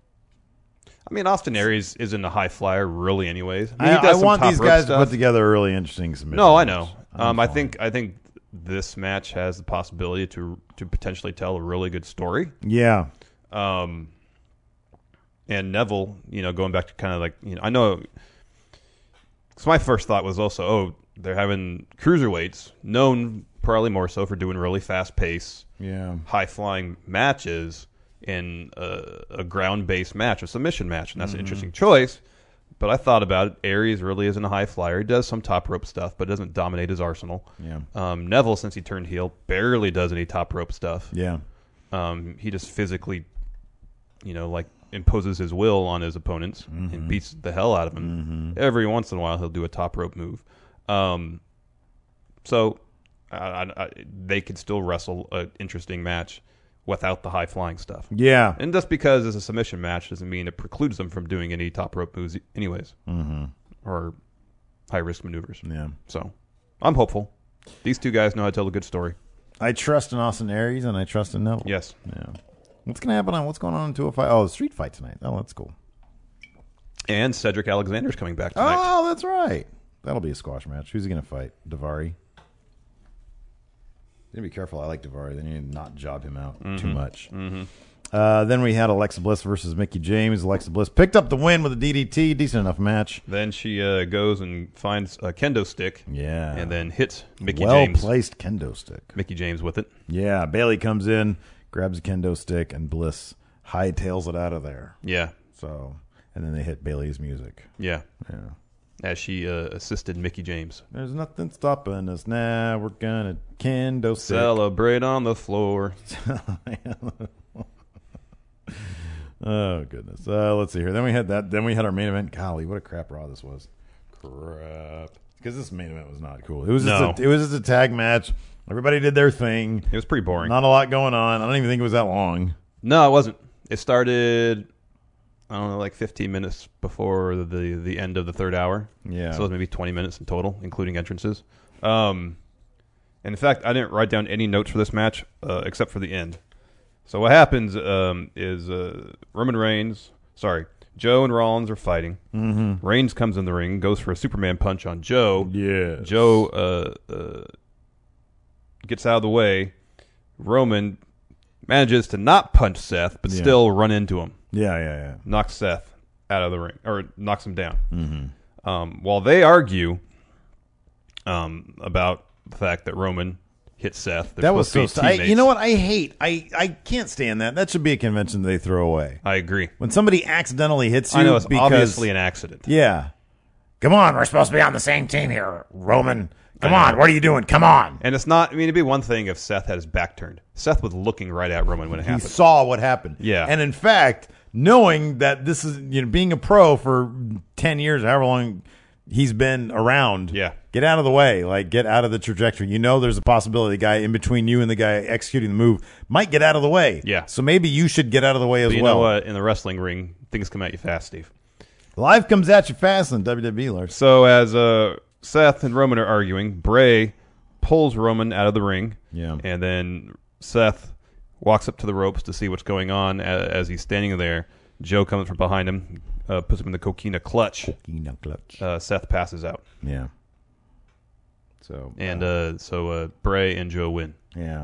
I mean, Austin Aries isn't a high flyer, really, anyways. I, mean, I, he does I some want top these rope guys stuff. to put together a really interesting submission. No, I match. know. I'm Um, I fine. think I think this match has the possibility to to potentially tell a really good story. Yeah. Um, and Neville, you know, going back to kind of like, you know, I know. So my first thought was also, oh, they're having cruiserweights, known probably more so for doing really fast pace, Yeah. high flying matches in a, a ground based match, a submission match, and that's Mm-hmm. an interesting choice. But I thought about it. Aries really isn't a high flyer. He does some top rope stuff, but doesn't dominate his arsenal. Yeah. Um, Neville, since he turned heel, barely does any top rope stuff. Yeah. Um, he just physically, you know, like imposes his will on his opponents Mm-hmm. and beats the hell out of them. Every once in a while, he'll do a top rope move. Um, so I, I, I, they could still wrestle an interesting match without the high flying stuff. Yeah. And just because it's a submission match doesn't mean it precludes them from doing any top rope moves, anyways, Mm-hmm. or high risk maneuvers. Yeah. So I'm hopeful. These two guys know how to tell a good story. I trust in Austin Aries and I trust in Neville. Yes. Yeah. What's gonna happen on what's going on in two oh five? Oh, the street fight tonight. Oh, that's cool. And Cedric Alexander's coming back tonight. Oh, that's right. That'll be a squash match. Who's he gonna fight? Davari. You gotta be careful. I like Davari. Then you need to not job him out too much. Mm-hmm. Uh, then we had Alexa Bliss versus Mickey James. Alexa Bliss picked up the win with a D D T. Decent enough match. Then she uh, goes and finds a kendo stick. Yeah. And then hits Mickey well James. placed kendo stick. Mickey James with it. Yeah. Bailey comes in, grabs a kendo stick, and Bliss hightails it out of there. Yeah. So, and then they hit Bailey's music. Yeah. Yeah. As she uh, assisted Mickey James. There's nothing stopping us now. We're gonna kendo stick. Celebrate on the floor. Oh goodness. Uh, let's see here. Then we had that. Then we had our main event. Golly, what a crap Raw this was. Crap. Because this main event was not cool. It was just No. a, it was just a tag match. Everybody did their thing. It was pretty boring. Not a lot going on. I don't even think it was that long. No, it wasn't. It started, I don't know, like fifteen minutes before the the end of the third hour. Yeah. So it was maybe twenty minutes in total, including entrances. Um, and in fact, I didn't write down any notes for this match uh, except for the end. So what happens um, is uh, Roman Reigns, sorry, Joe and Rollins are fighting. Mm-hmm. Reigns comes in the ring, goes for a Superman punch on Joe. Yeah. Joe uh, uh, gets out of the way. Roman manages to not punch Seth, but Yeah. still run into him. Yeah, yeah, yeah. Knocks Seth out of the ring, or knocks him down. Mm-hmm. Um, while they argue um, about the fact that Roman hit Seth, they're That was so. supposed to be St- I, teammates. you know what? I hate. I I can't stand that. That should be a convention they throw away. I agree. When somebody accidentally hits you, I know it's because, obviously an accident. Yeah. Come on, we're supposed to be on the same team here, Roman. Come I on, know. what are you doing? Come on. And it's not, I mean, it'd be one thing if Seth had his back turned. Seth was looking right at Roman when it He happened. saw what happened. Yeah. And in fact, knowing that this is, you know, being a pro for ten years, however long he's been around, Yeah. get out of the way. Like, get out of the trajectory. You know there's a possibility the guy in between you and the guy executing the move might get out of the way. Yeah. So maybe you should get out of the way as But you well. know what? In the wrestling ring, things come at you fast, Steve. Life comes at you fast in W W E, Lars. So as uh, Seth and Roman are arguing, Bray pulls Roman out of the ring. Yeah. And then Seth walks up to the ropes to see what's going on as, as he's standing there. Joe comes from behind him, uh, puts him in the coquina clutch. Coquina clutch. Uh, Seth passes out. Yeah. So And uh, so uh, Bray and Joe win. yeah.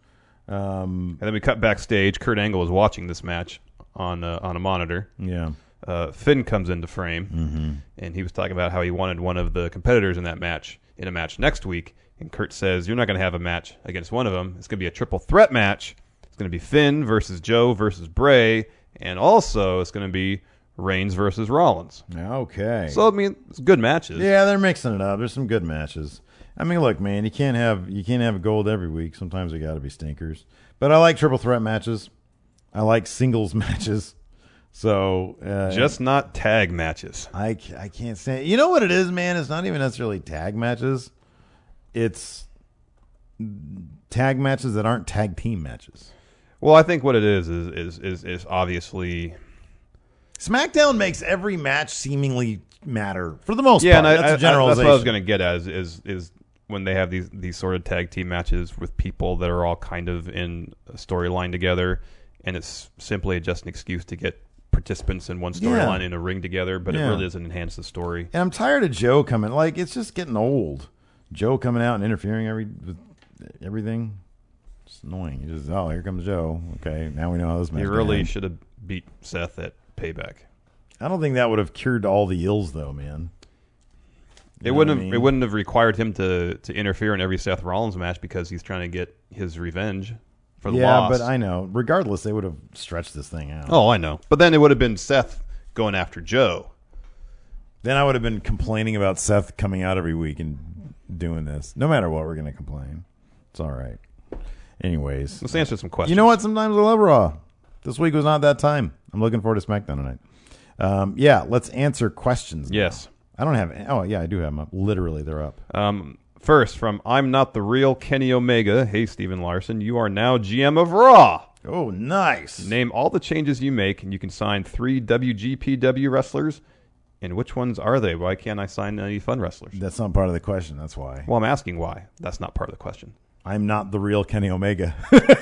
Um, And then we cut backstage. Kurt Angle is watching this match on uh, on a monitor. yeah. Uh, Finn comes into frame, Mm-hmm. and he was talking about how he wanted one of the competitors in that match in a match next week. And Kurt says, "You're not going to have a match against one of them. It's going to be a triple threat match. It's going to be Finn versus Joe versus Bray, and also it's going to be Reigns versus Rollins." Okay. So I mean, it's good matches. yeah, they're mixing it up. There's some good matches. I mean, look, man, you can't have you can't have gold every week. Sometimes they got to be stinkers. But I like triple threat matches. I like singles matches. So uh, Just not tag matches. I I can't stand. You know what it is, man? It's not even necessarily tag matches. It's tag matches that aren't tag team matches. Well, I think what it is is is is, is obviously. SmackDown makes every match seemingly matter for the most Yeah, part. and I, That's I, a I, that's generalization. what I was going to get at is, is is when they have these these sort of tag team matches with people that are all kind of in a storyline together, and it's simply just an excuse to get participants in one storyline Yeah. in a ring together, but Yeah. it really doesn't enhance the story. And I'm tired of Joe coming. Like, it's just getting old. Joe coming out and interfering every with everything. It's annoying. You just, oh, here comes Joe. Okay, now we know how this match He gonna really end. should have beat Seth at Payback. I don't think that would have cured all the ills, though, man. You It know wouldn't what I have. mean? It wouldn't have required him to to interfere in every Seth Rollins match because he's trying to get his revenge for the yeah, loss. but I know. Regardless, they would have stretched this thing out. Oh, I know. But then it would have been Seth going after Joe. Then I would have been complaining about Seth coming out every week and doing this. No matter what, we're going to complain. It's all right. Anyways. Let's answer some questions. You know what? Sometimes I love Raw. This week was not that time. I'm looking forward to SmackDown tonight. Um, yeah, let's answer questions now. Yes. I don't have. Oh, yeah, I do have them up. Literally, they're up. Um, first, from I'm Not the Real Kenny Omega. Hey, Steven Larson. You are now G M of Raw. Oh, nice. Name all the changes you make, and you can sign three W G P W wrestlers. And which ones are they? Why can't I sign any fun wrestlers? That's not part of the question. That's why. Well, I'm asking why. That's not part of the question. I'm not the real Kenny Omega.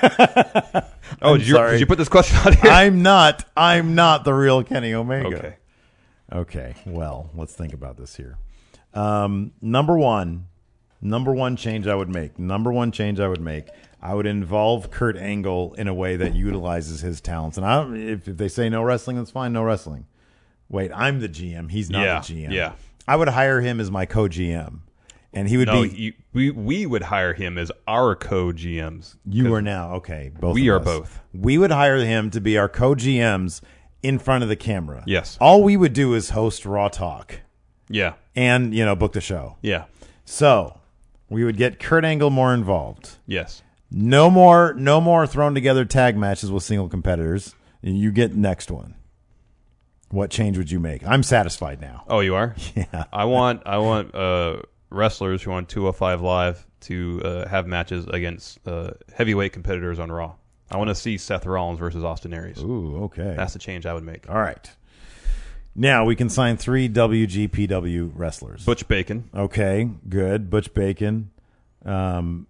Oh, I'm did you, sorry. did you put this question out here? I'm not. I'm not the real Kenny Omega. Okay. Okay. Well, let's think about this here. Um, number one, number one change I would make. Number one change I would make. I would involve Kurt Angle in a way that utilizes his talents. And I don't, if, if they say no wrestling, that's fine. No wrestling. Wait, I'm the G M. He's not Yeah, the G M. yeah. I would hire him as my co-G M, and he would No, be. you, we we would hire him as our co-G Ms. You are now okay. Both We of are us. both. We would hire him to be our co-G Ms in front of the camera. Yes. All we would do is host Raw Talk Yeah, and you know book the show. yeah, So we would get Kurt Angle more involved. yes. No more, no more thrown together tag matches with single competitors. You get next one. What change would you make? I'm satisfied now. Oh, you are? Yeah. I want I want uh, wrestlers who are on two oh five Live to uh, have matches against uh, heavyweight competitors on Raw. I want to see Seth Rollins versus Austin Aries. Ooh, okay. That's the change I would make. All right. Now we can sign three W G P W wrestlers. Butch Bacon. Okay, good. Butch Bacon. Um,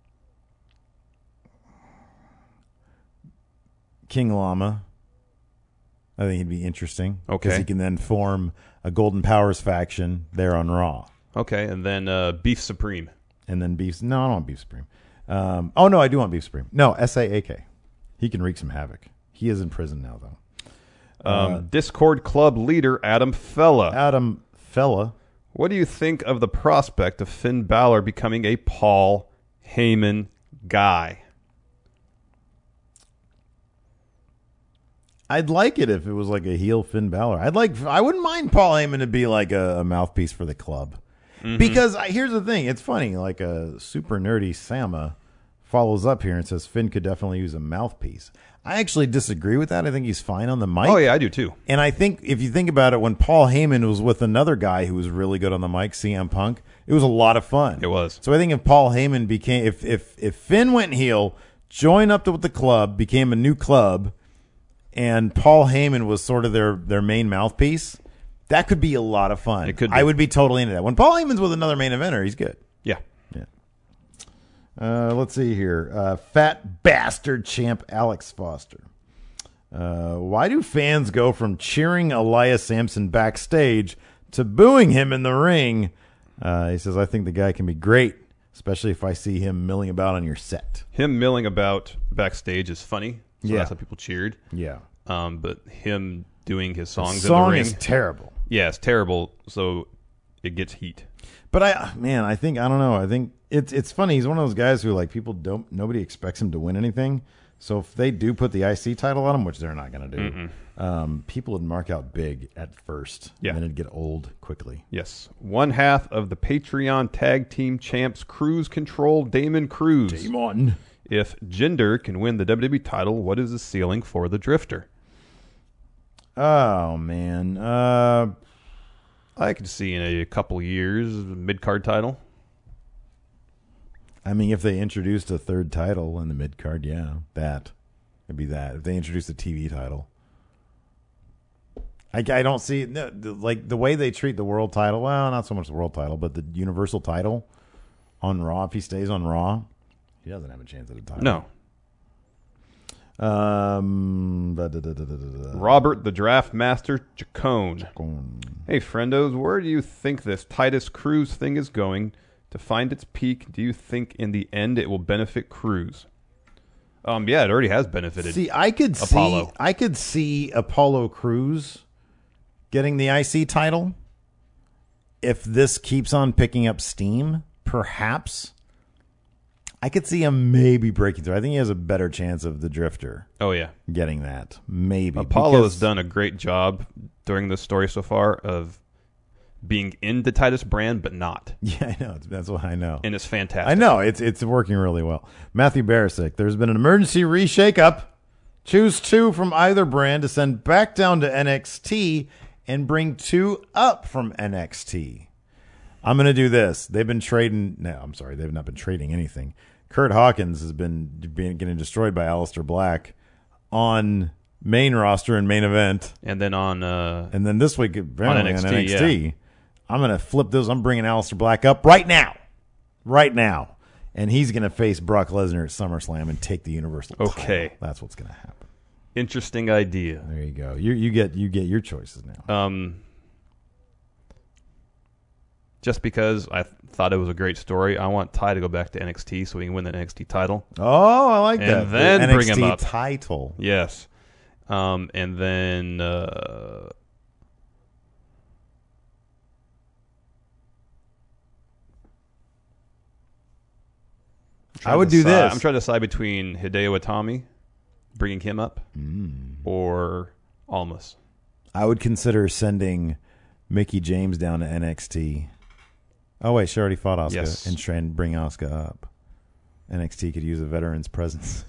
King Llama. I think he'd be interesting. Okay. Because he can then form a Golden Powers faction there on Raw. Okay, and then uh, Beef Supreme. And then Beef... No, I don't want Beef Supreme. Um, oh, no, I do want Beef Supreme. No, S A A K. He can wreak some havoc. He is in prison now, though. Um, Uh, Discord Club leader Adam Fella. Adam Fella. What do you think of the prospect of Finn Balor becoming a Paul Heyman guy? I'd like it if it was like a heel Finn Balor. I'd like. I wouldn't mind Paul Heyman to be like a, a mouthpiece for the club. Mm-hmm. Because I, here's the thing. It's funny. Like a super nerdy Sama follows up here and says Finn could definitely use a mouthpiece. I actually disagree with that. I think he's fine on the mic. Oh, yeah, I do too. And I think if you think about it, when Paul Heyman was with another guy who was really good on the mic, C M Punk, it was a lot of fun. It was. So I think if Paul Heyman became, if if if Finn went heel, joined up with the club, became a new club, and Paul Heyman was sort of their their main mouthpiece, that could be a lot of fun. It could be. I would be totally into that. When Paul Heyman's with another main eventer, he's good. Yeah. Yeah. Uh, let's see here. Uh, fat bastard champ Alex Foster. Uh, why do fans go from cheering Elias Sampson backstage to booing him in the ring? Uh, he says, I think the guy can be great, especially if I see him milling about on your set. Him milling about backstage is funny. So Yeah. that's how people cheered. Yeah. Um, but him doing his The songs song in the ring. is terrible. Yeah, it's terrible. So it gets heat. But I, man, I think, I don't know. I think it's it's funny. He's one of those guys who, like, people don't, nobody expects him to win anything. So if they do put the I C title on him, which they're not going to do, um, people would mark out big at first. Yeah. And then it'd get old quickly. Yes. One half of the Patreon tag team champs Cruise Control, Damon Cruz. Damon. If Jinder can win the W W E title, what is the ceiling for the Drifter? Oh, man. Uh, I could see in a couple years mid-card title. I mean, if they introduced a third title in the mid card, yeah, that it'd be that. If they introduced a T V title, I, I don't see no, the, like the way they treat the world title. Well, not so much the world title, but the Universal title on Raw. If he stays on Raw, he doesn't have a chance at a title. No. Um, da, da, da, da, da, da. Robert the Draft Master Chacon. Hey, friendos, where do you think this Titus Cruz thing is going to find its peak? Do you think in the end it will benefit Cruz? Um, yeah, it already has benefited. See, I could Apollo. see, I could see Apollo Cruz getting the I C title if this keeps on picking up steam. Perhaps I could see him maybe breaking through. I think he has a better chance of the Drifter Oh, yeah. getting that. Maybe Apollo because- has done a great job during this story so far of being in the Titus brand, but not. Yeah, I know. It's, that's what I know. And it's fantastic. I know it's it's working really well. Matthew Barisic, there's been an emergency reshake up. Choose two from either brand to send back down to N X T and bring two up from N X T. I'm going to do this. They've been trading. No, I'm sorry. They've not been trading anything. Kurt Hawkins has been, been getting destroyed by Aleister Black on main roster and main event. And then on... Uh, And then this week, apparently on N N X T, X T, yeah. I'm going to flip those. I'm bringing Aleister Black up right now. Right now. And he's going to face Brock Lesnar at SummerSlam and take the Universal Okay. title. That's what's going to happen. interesting idea. There you go. You you get you get your choices now. Um, just because I th- thought it was a great story, I want Ty to go back to N X T so he can win the N X T title. Oh, I like And that. then the bring him N X T up. title. Yes. Um, and then... Uh, I would to do decide- this. I'm trying to decide between Hideo Itami, bringing him up, Mm. or Almas. I would consider sending Mickey James down to N X T. Oh wait, she already fought Asuka Yes. and try and bring Asuka up. N X T could use a veteran's presence.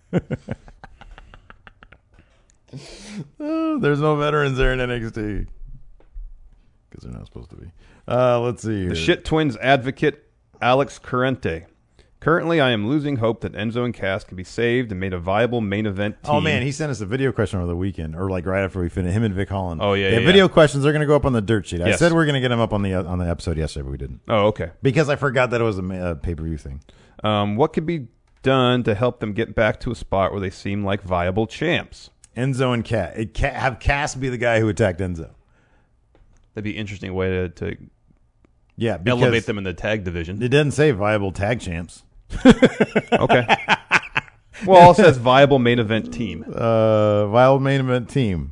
Oh, there's no veterans there in N X T because they're not supposed to be. Uh, let's see here. The Shit Twins advocate, Alex Corrente. Currently, I am losing hope that Enzo and Cass can be saved and made a viable main event team. Oh man, he sent us a video question over the weekend, or like right after we finished. Him and Vic Holland. Oh, yeah, They have yeah, video yeah. questions. questions. They're going to go up on the dirt sheet. I Yes. said we are going to get them up on the uh, on the episode yesterday, but we didn't Oh, okay. because I forgot that it was a, ma- a pay per view thing. Um, what could be done to help them get back to a spot where they seem like viable champs? Enzo and Cass. It ca- have Cass be the guy who attacked Enzo. That'd be an interesting way to, to Yeah, because elevate them in the tag division. It doesn't say viable tag champs. Okay. Well, it says viable main event team. Uh, viable main event team.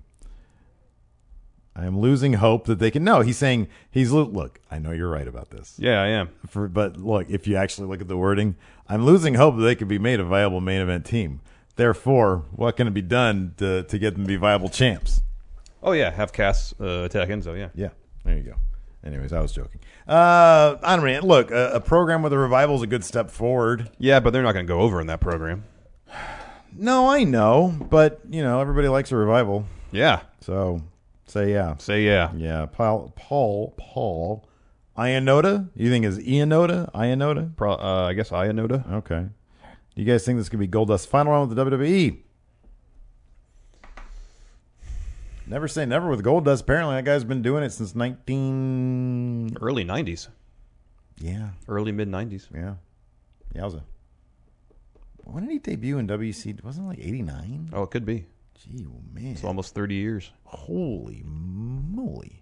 I am losing hope that they can. No, he's saying he's lo- look. I know you're right about this. Yeah, I am. For, but look, if you actually look at the wording, I'm losing hope that they could be made a viable main event team. Therefore, what can be done to to get them to be viable champs? Oh, yeah. Have Cass uh, attack Enzo, yeah. Yeah, there you go. Anyways, I was joking. Uh, I don't mean, look, a, a program with a revival is a good step forward. Yeah, but they're not going to go over in that program. No, I know, but you know, everybody likes a revival, Yeah. so say yeah, Say yeah. yeah. Paul, Paul, Paul, Ionota. You think is Ionota? Ionota? Pro, uh, I guess Ionota. Okay. Do you guys think this could be Goldust's final round with the W W E? Never say never with Goldust. Apparently, that guy's been doing it since nineteen. Early nineties. Yeah, Early mid-nineties. yeah, yowza. When did he debut in W C? Wasn't it like eighty-nine? Oh, it could be. Gee, oh, man. It's almost thirty years. Holy moly.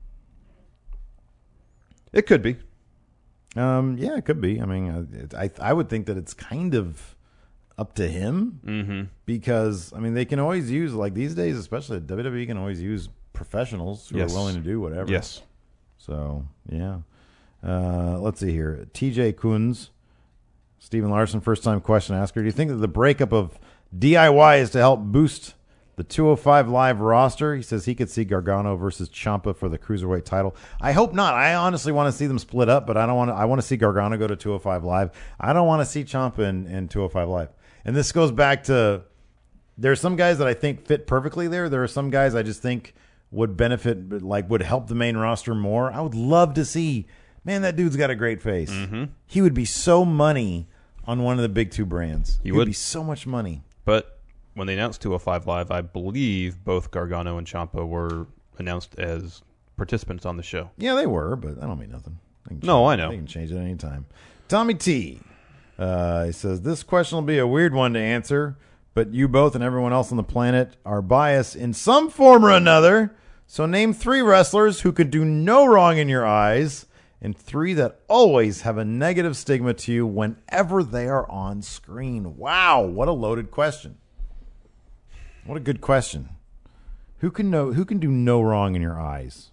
It could be. Um, yeah, it could be. I mean, uh, it, I I would think that it's kind of up to him Mm-hmm. because I mean they can always use like these days, especially W W E can always use professionals who Yes. are willing to do whatever. Yes. So yeah. Uh, let's see here. T J Kunz, Stephen Larson, first time question asker. Do you think that the breakup of D I Y is to help boost the two oh five Live roster? He says he could see Gargano versus Ciampa for the cruiserweight title. I hope not. I honestly want to see them split up, but I don't want to. I want to see Gargano go to two oh five Live. I don't want to see Ciampa in, in two oh five Live. And this goes back to there are some guys that I think fit perfectly there. There are some guys I just think would benefit, like would help the main roster more. I would love to see. Man, that dude's got a great face. Mm-hmm. He would be so money on one of the big two brands. He He would would. be so much money. But when they announced two oh five Live, I believe both Gargano and Ciampa were announced as participants on the show. Yeah, they were, but I don't mean nothing. They can No, change- I know. They can change it any time. Tommy T. Uh, he says, this question will be a weird one to answer, but you both and everyone else on the planet are biased in some form or another. So name three wrestlers who could do no wrong in your eyes, and three that always have a negative stigma to you whenever they are on screen. Wow, what a loaded question. What a good question. Who can know who can do no wrong in your eyes?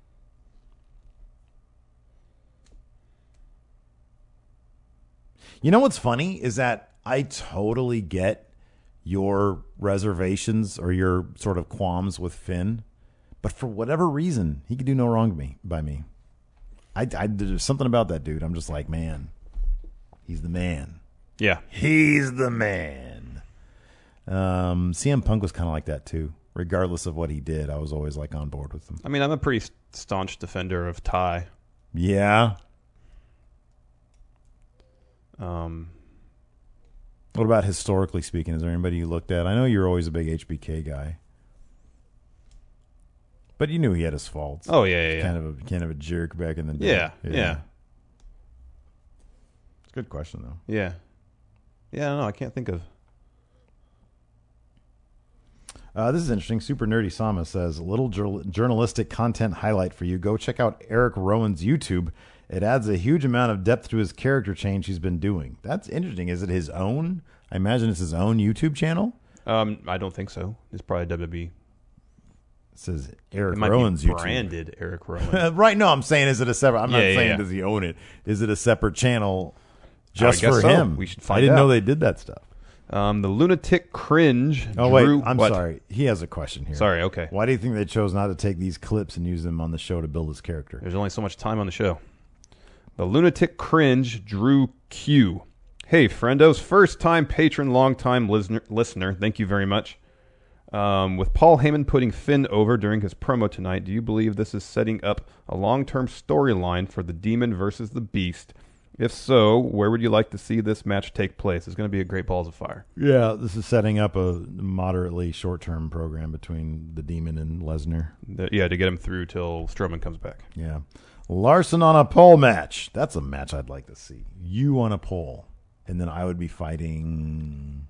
You know what's funny is that I totally get your reservations or your sort of qualms with Finn, but for whatever reason, he could do no wrong to me by me. I, I there's something about that dude. I'm just like, man, he's the man. Yeah, he's the man. Um, C M Punk was kind of like that too. Regardless of what he did, I was always like on board with him. I mean, I'm a pretty staunch defender of Ty. Yeah. Um, what about historically speaking? Is there anybody you looked at? I know you're always a big H B K guy, but you knew he had his faults. Oh yeah, yeah, yeah. Kind of a kind of a jerk back in the day. Yeah, yeah. yeah. It's a good question though. Yeah, yeah. No, I can't think of. Uh, this is interesting. Super Nerdy Sama says, a little jur- journalistic content highlight for you. Go check out Eric Rowan's YouTube. It adds a huge amount of depth to his character change he's been doing. That's interesting. Is it his own? I imagine it's his own YouTube channel. Um, I don't think so. It's probably W W E. It says Eric it might Rowan's be YouTube. branded Eric Rowan. Right. No, I'm saying, is it a separate? I'm yeah, not yeah, saying yeah. does he own it. Is it a separate channel just I guess for so. him? We should find I didn't out. know they did that stuff. Um, the Lunatic Cringe. Oh, Drew, wait. I'm what? sorry. He has a question here. Sorry, okay. Why do you think they chose not to take these clips and use them on the show to build his character? There's only so much time on the show. The Lunatic Cringe, Drew Q. Hey, friendos. First-time patron, long-time listener, listener. Thank you very much. Um, with Paul Heyman putting Finn over during his promo tonight, do you believe this is setting up a long-term storyline for the Demon versus the Beast? If so, where would you like to see this match take place? It's going to be a great Balls of Fire. Yeah, this is setting up a moderately short-term program between the Demon and Lesnar. The, yeah, to get him through till Strowman comes back. Yeah. Larson on a pole match. That's a match I'd like to see. You on a pole. And then I would be fighting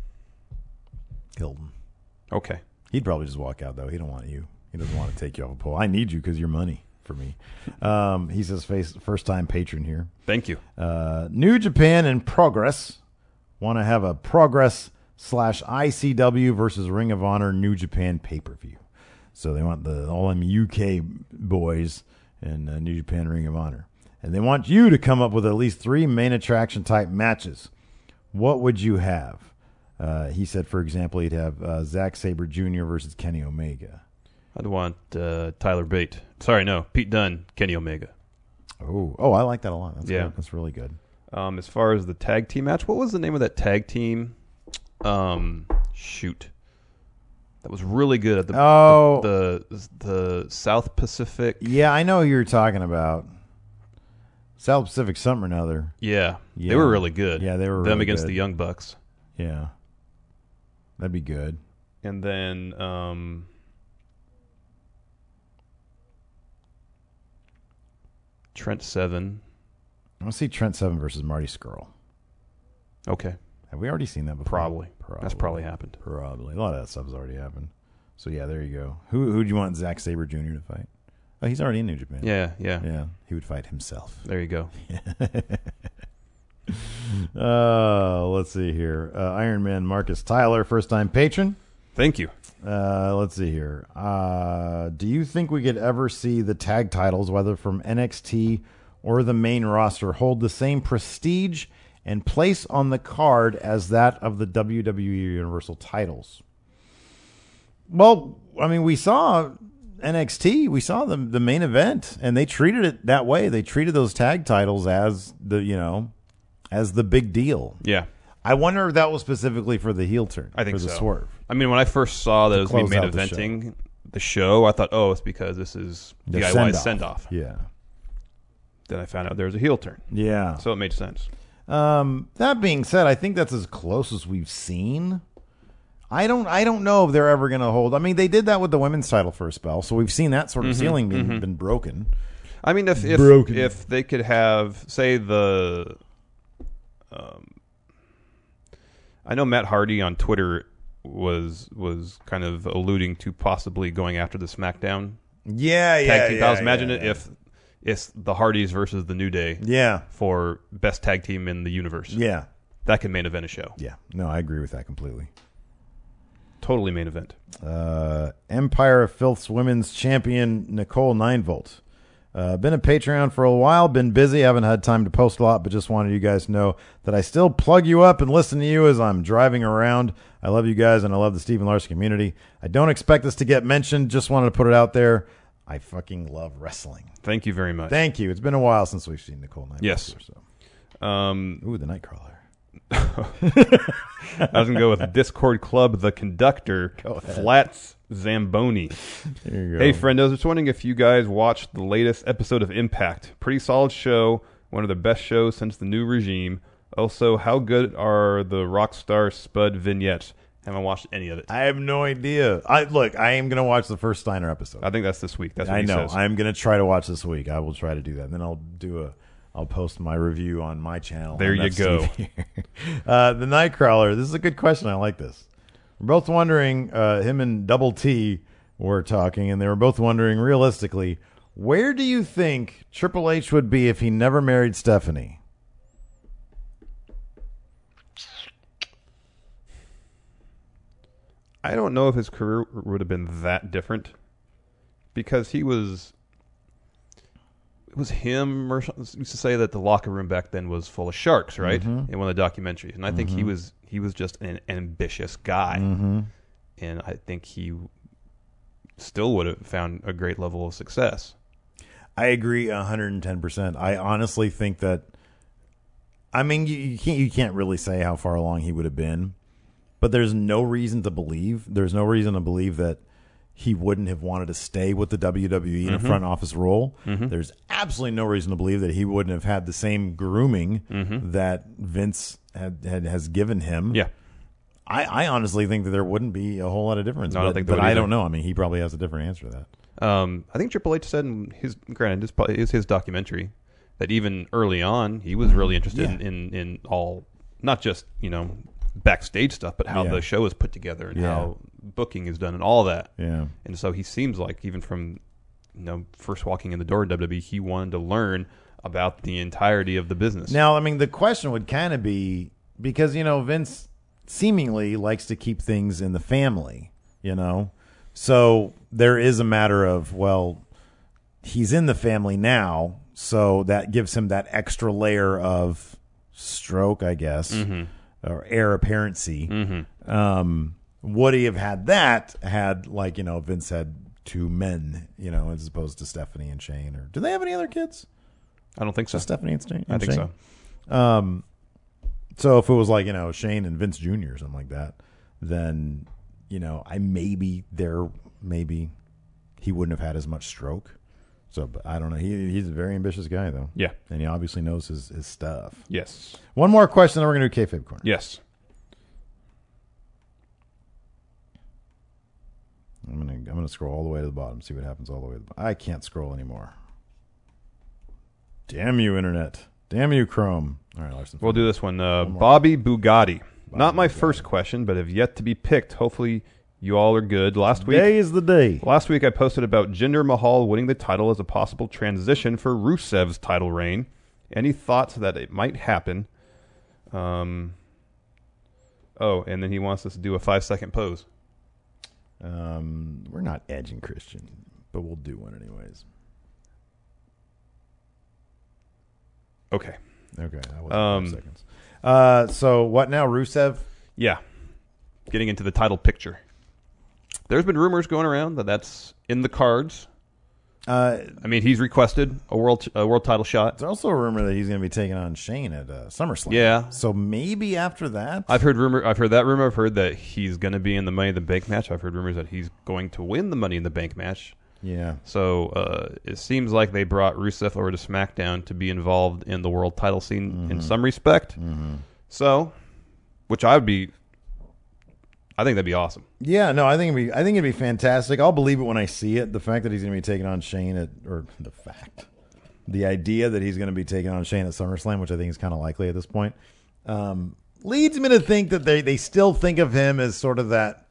Hilton. Okay. He'd probably just walk out, though. He don't want you. He doesn't want to take you off a pole. I need you because you're money for me. Um, he says face, first-time patron here. Thank you. Uh, New Japan in Progress want to have a Progress slash I C W versus Ring of Honor New Japan pay-per-view. So they want the all them U K boys and uh, New Japan Ring of Honor. And they want you to come up with at least three main attraction type matches. What would you have? Uh, he said, for example, he'd have uh, Zack Sabre Junior versus Kenny Omega. I'd want uh, Tyler Bate. Sorry, no. Pete Dunne, Kenny Omega. Oh, oh, I like that a lot. That's yeah. good. That's really good. Um, as far as the tag team match, what was the name of that tag team? Um, shoot. That was really good at the, oh. the, the the South Pacific. Yeah, I know who you're talking about. South Pacific something or another. Yeah, yeah. They were really good. Yeah, they were Them really against good. the Young Bucks. Yeah. That'd be good. And then um, Trent Seven. I want to see Trent Seven versus Marty Scurll. Okay. Have we already seen that before? Probably. Probably. That's probably happened. Probably. A lot of that stuff has already happened. So, yeah, there you go. Who who do you want Zack Sabre Junior to fight? Oh, he's already in New Japan. Yeah, yeah. Yeah, he would fight himself. There you go. uh, let's see here. Uh, Iron Man Marcus Tyler, first-time patron. Thank you. Uh, let's see here. Uh, do you think we could ever see the tag titles, whether from N X T or the main roster, hold the same prestige and place on the card as that of the W W E Universal titles? Well, I mean, we saw N X T, we saw the the main event, and they treated it that way. They treated those tag titles as the, you know, as the big deal. Yeah. I wonder if that was specifically for the heel turn. I think for the so. swerve. I mean, when I first saw that it was going to be main close out the eventing show. the show, I thought, oh, it's because this is The D I Y's send-off. send-off. Yeah. Then I found out there was a heel turn. Yeah. So it made sense. Um, that being said, I think that's as close as we've seen. I don't I don't know if they're ever going to hold. I mean, they did that with the women's title for a spell, so we've seen that sort of Mm-hmm, ceiling being, mm-hmm. been broken. I mean, if if, Broken. if they could have, say, the... Um, I know Matt Hardy on Twitter was was kind of alluding to possibly going after the SmackDown Yeah, yeah, tag team yeah. titles. Imagine yeah, it yeah. if it's the Hardys versus the New Day Yeah, for best tag team in the universe. yeah, That could main event a show. yeah. No, I agree with that completely. Totally main event. Uh, Empire of Filth's women's champion Nicole Ninevolt. Uh, been a Patreon for a while, been busy, haven't had time to post a lot, but just wanted you guys to know that I still plug you up and listen to you as I'm driving around. I love you guys, and I love the Stephen Larson community. I don't expect this to get mentioned, just wanted to put it out there. I fucking love wrestling. Thank you very much. Thank you. It's been a while since we've seen Nicole Ninevolt. Yes. Here, so. Um, Ooh, the Nightcrawler. I was going to go with Discord Club, The Conductor, Flats Zamboni. There you go. Hey, friendos, I was wondering if you guys watched the latest episode of Impact. Pretty solid show. One of the best shows since the new regime. Also, how good are the Rockstar Spud vignettes? Haven't watched any of it. I have no idea. I Look, I am going to watch the first Steiner episode. I think that's this week. That's what I he know. says. I'm going to try to watch this week. I will try to do that. And then I'll do a. I'll post my review on my channel. There you go. uh, the Nightcrawler. This is a good question. I like this. We're both wondering. Uh, him and Double T were talking, and they were both wondering, realistically, where do you think Triple H would be if he never married Stephanie? I don't know if his career would have been that different because he was. It was him. Mersh used to say that the locker room back then was full of sharks, right? Mm-hmm. In one of the documentaries, and I think he was he was just an ambitious guy, Mm-hmm. and I think he still would have found a great level of success. I agree one hundred ten percent. I honestly think that. I mean, you, you can't you can't really say how far along he would have been, but there's no reason to believe. There's no reason to believe that he wouldn't have wanted to stay with the W W E in Mm-hmm. a front office role. Mm-hmm. There's absolutely no reason to believe that he wouldn't have had the same grooming Mm-hmm. that Vince had, had has given him. Yeah, I, I honestly think that there wouldn't be a whole lot of difference. No, I but don't think there but would I either. don't know. I mean, he probably has a different answer to that. um, I think Triple H said in his granted this probably is his documentary that even early on he was really interested Yeah. in, in in all not just you know backstage stuff, but how Yeah. the show is put together and Yeah. how booking is done and all that. Yeah. And so he seems like even from you know first walking in the door in W W E, he wanted to learn about the entirety of the business. Now, I mean, the question would kind of be because, you know, Vince seemingly likes to keep things in the family, you know? So there is a matter of, well, he's in the family now, so that gives him that extra layer of stroke, I guess, Mm-hmm. or heir apparency. Um, would he have had that had, like, you know, Vince had two men, you know, as opposed to Stephanie and Shane? Or do they have any other kids? I don't think so. Just Stephanie and Shane? I think Shane? so. Um, so if it was like, you know, Shane and Vince Junior or something like that, then, you know, I maybe there, maybe he wouldn't have had as much stroke. So, but I don't know. He He's a very ambitious guy, though. Yeah. And he obviously knows his, his stuff. Yes. One more question, then we're going to do Kayfabe Corner. Yes. I'm gonna I'm gonna scroll all the way to the bottom, see what happens all the way to the bottom. I can't scroll anymore. Damn you, Internet. Damn you, Chrome. All right, Larson. We'll do this one. Uh, One more. Bobby Bugatti. Not my Bugatti. first question, but have yet to be picked. Hopefully you all are good. Last week, Day is the day. last week I posted about Jinder Mahal winning the title as a possible transition for Rusev's title reign. Any thoughts that it might happen? Um. Oh, and then he wants us to do a five-second pose. Um, we're not Edge and Christian, but we'll do one anyways. Okay. Okay, that was Um, five seconds. Uh, so what now, Rusev? Yeah. Getting into the title picture. There's been rumors going around that that's in the cards. Uh, I mean, he's requested a world a world title shot. there's also a rumor that he's going to be taking on Shane at uh, SummerSlam. Yeah. So maybe after that. I've heard rumor. I've heard that rumor. I've heard that he's going to be in the Money in the Bank match. I've heard rumors that he's going to win the Money in the Bank match. Yeah. So uh, it seems like they brought Rusev over to SmackDown to be involved in the world title scene Mm-hmm. in some respect. Mm-hmm. So, which I would be. I think that'd be awesome. Yeah, no, I think it'd be, I think it'd be fantastic. I'll believe it when I see it. The fact that he's going to be taking on Shane at, or the fact, the idea that he's going to be taking on Shane at SummerSlam, which I think is kind of likely at this point, um, leads me to think that they, they still think of him as sort of that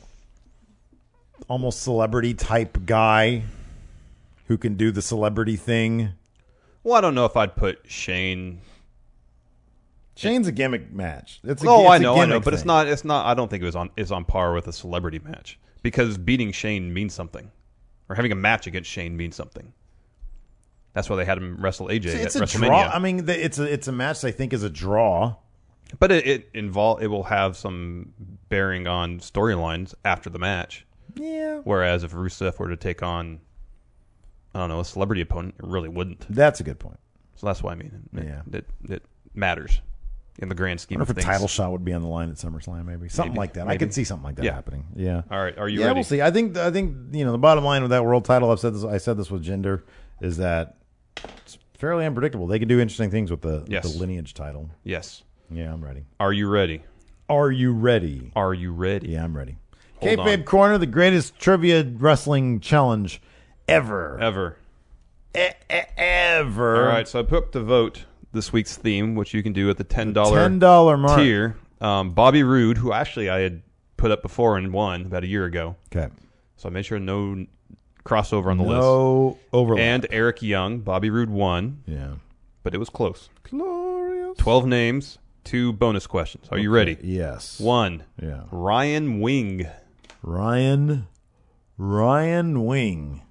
almost celebrity type guy who can do the celebrity thing. Well, I don't know if I'd put Shane. Shane's a gimmick match. It's a, Oh, it's I a know, I know, gimmick but it's thing. not. It's not. I don't think it was on. Is on par with a celebrity match because beating Shane means something, or having a match against Shane means something. That's why they had him wrestle A J It's at a WrestleMania. draw. I mean, the- it's a it's a match I think is a draw. But it, it involve it will have some bearing on storylines after the match. Yeah, Whereas if Rusev were to take on, I don't know, a celebrity opponent, it really wouldn't. that's a good point. So that's what I mean. It, Yeah. it, it matters in the grand I scheme wonder of if a things. title shot would be on the line at SummerSlam, maybe something Maybe. like that. I Maybe. could see something like that Yeah. happening. Yeah. All right, are you yeah, ready? we'll see. I think I think you know the bottom line with that world title. I've said this. I said this with Jinder is that it's fairly unpredictable. They can do interesting things with the, Yes. with the lineage title. Yes. Yeah, I'm ready. Are you ready? Are you ready? Are you ready? Yeah, I'm ready. Hold Kayfabe on. Corner, the greatest trivia wrestling challenge ever. Ever. E- e- ever. All right, so I put up to vote this week's theme, which you can do at the ten dollars ten dollar mark. tier. Um, Bobby Roode, who actually I had put up before and won about a year ago. Okay. So I made sure no crossover on the list. No overlap. And Eric Young, Bobby Roode won, yeah. but it was close. Glorious. twelve names, two bonus questions. Are you ready? Yes. One, Yeah. Ryan Wing. Ryan. Ryan Wing.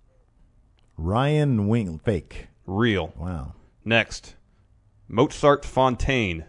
Ryan Wing. Fake. Real. Wow. Next, Mozart Fontaine.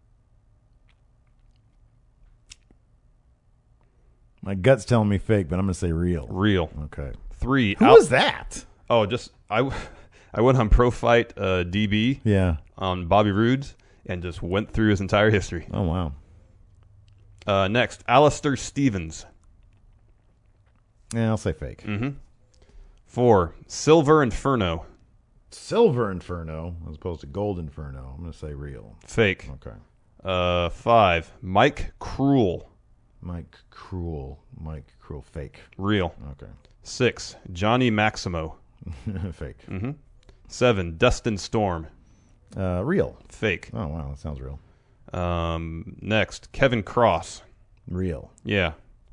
My gut's telling me fake, but I'm going to say real. Real. Okay. Three. Who Al- was that? Oh, just I, I went on Pro Fight uh, D B Yeah. on Bobby Roode's and just went through his entire history. Oh, wow. Uh, next, Alistair Stevens. Yeah, I'll say fake. Mm-hmm. Four, Silver Inferno. Silver Inferno as opposed to Gold Inferno. I'm going to say real. Fake. Okay. Uh, five, Mike Cruel. Mike Cruel. Mike Cruel. Fake. Real. Okay. Six, Johnny Maximo. Fake. Mm-hmm. Seven, Dustin Storm. Uh, real. Fake. Oh, wow. That sounds real. Um, next, Kevin Cross. Real. Yeah.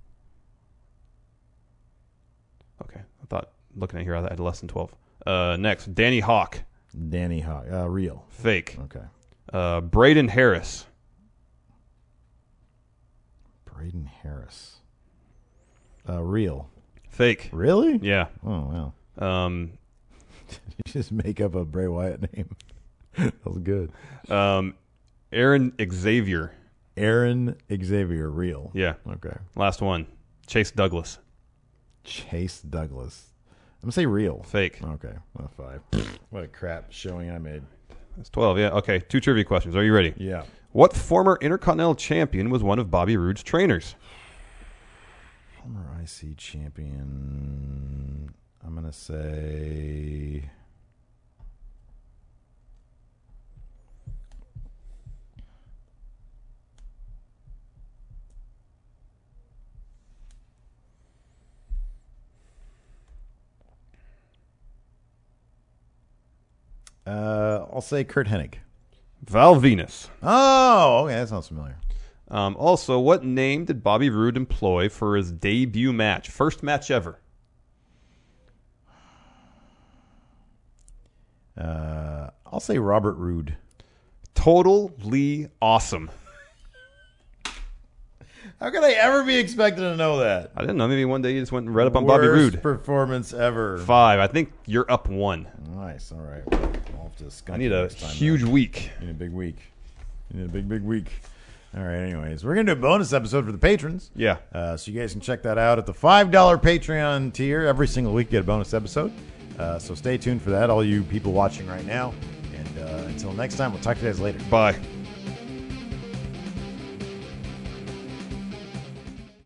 Okay. I thought, looking at here, I had less than twelve. Uh, next, Danny Hawk. Danny Hawk. Uh, real. Fake. Okay. Uh, Braden Harris. Braden Harris. Uh, real. Fake. Really? Yeah. Oh, wow. Um, You just make up a Bray Wyatt name. That was good. um, Aaron Xavier. Aaron Xavier. Real. Yeah. Okay. Last one, Chase Douglas. Chase Douglas. I'm going to say real. Fake. Okay. Well, five. What a crap showing I made. That's twelve. Yeah. Okay. Two trivia questions. Are you ready? Yeah. What former Intercontinental Champion was one of Bobby Roode's trainers? Former I C champion. I'm going to say. Uh, I'll say Kurt Hennig. Val Venus. Oh, okay. That sounds familiar. Um, also, what name did Bobby Roode employ for his debut match? First match ever. Uh, I'll say Robert Roode. Totally awesome. How could I ever be expected to know that? I didn't know. Maybe one day you just went and read up on Bobby Worst Roode. performance ever. Five. I think you're up one. Nice. All right. I'll have to skunk I need it a next time, huge then. week. You need a big week. You need a big, big week. All right. Anyways, we're going to do a bonus episode for the patrons. Yeah. Uh, so you guys can check that out at the five dollar Patreon tier. Every single week, you get a bonus episode. Uh, so stay tuned for that, all you people watching right now. And uh, until next time, we'll talk to you guys later. Bye.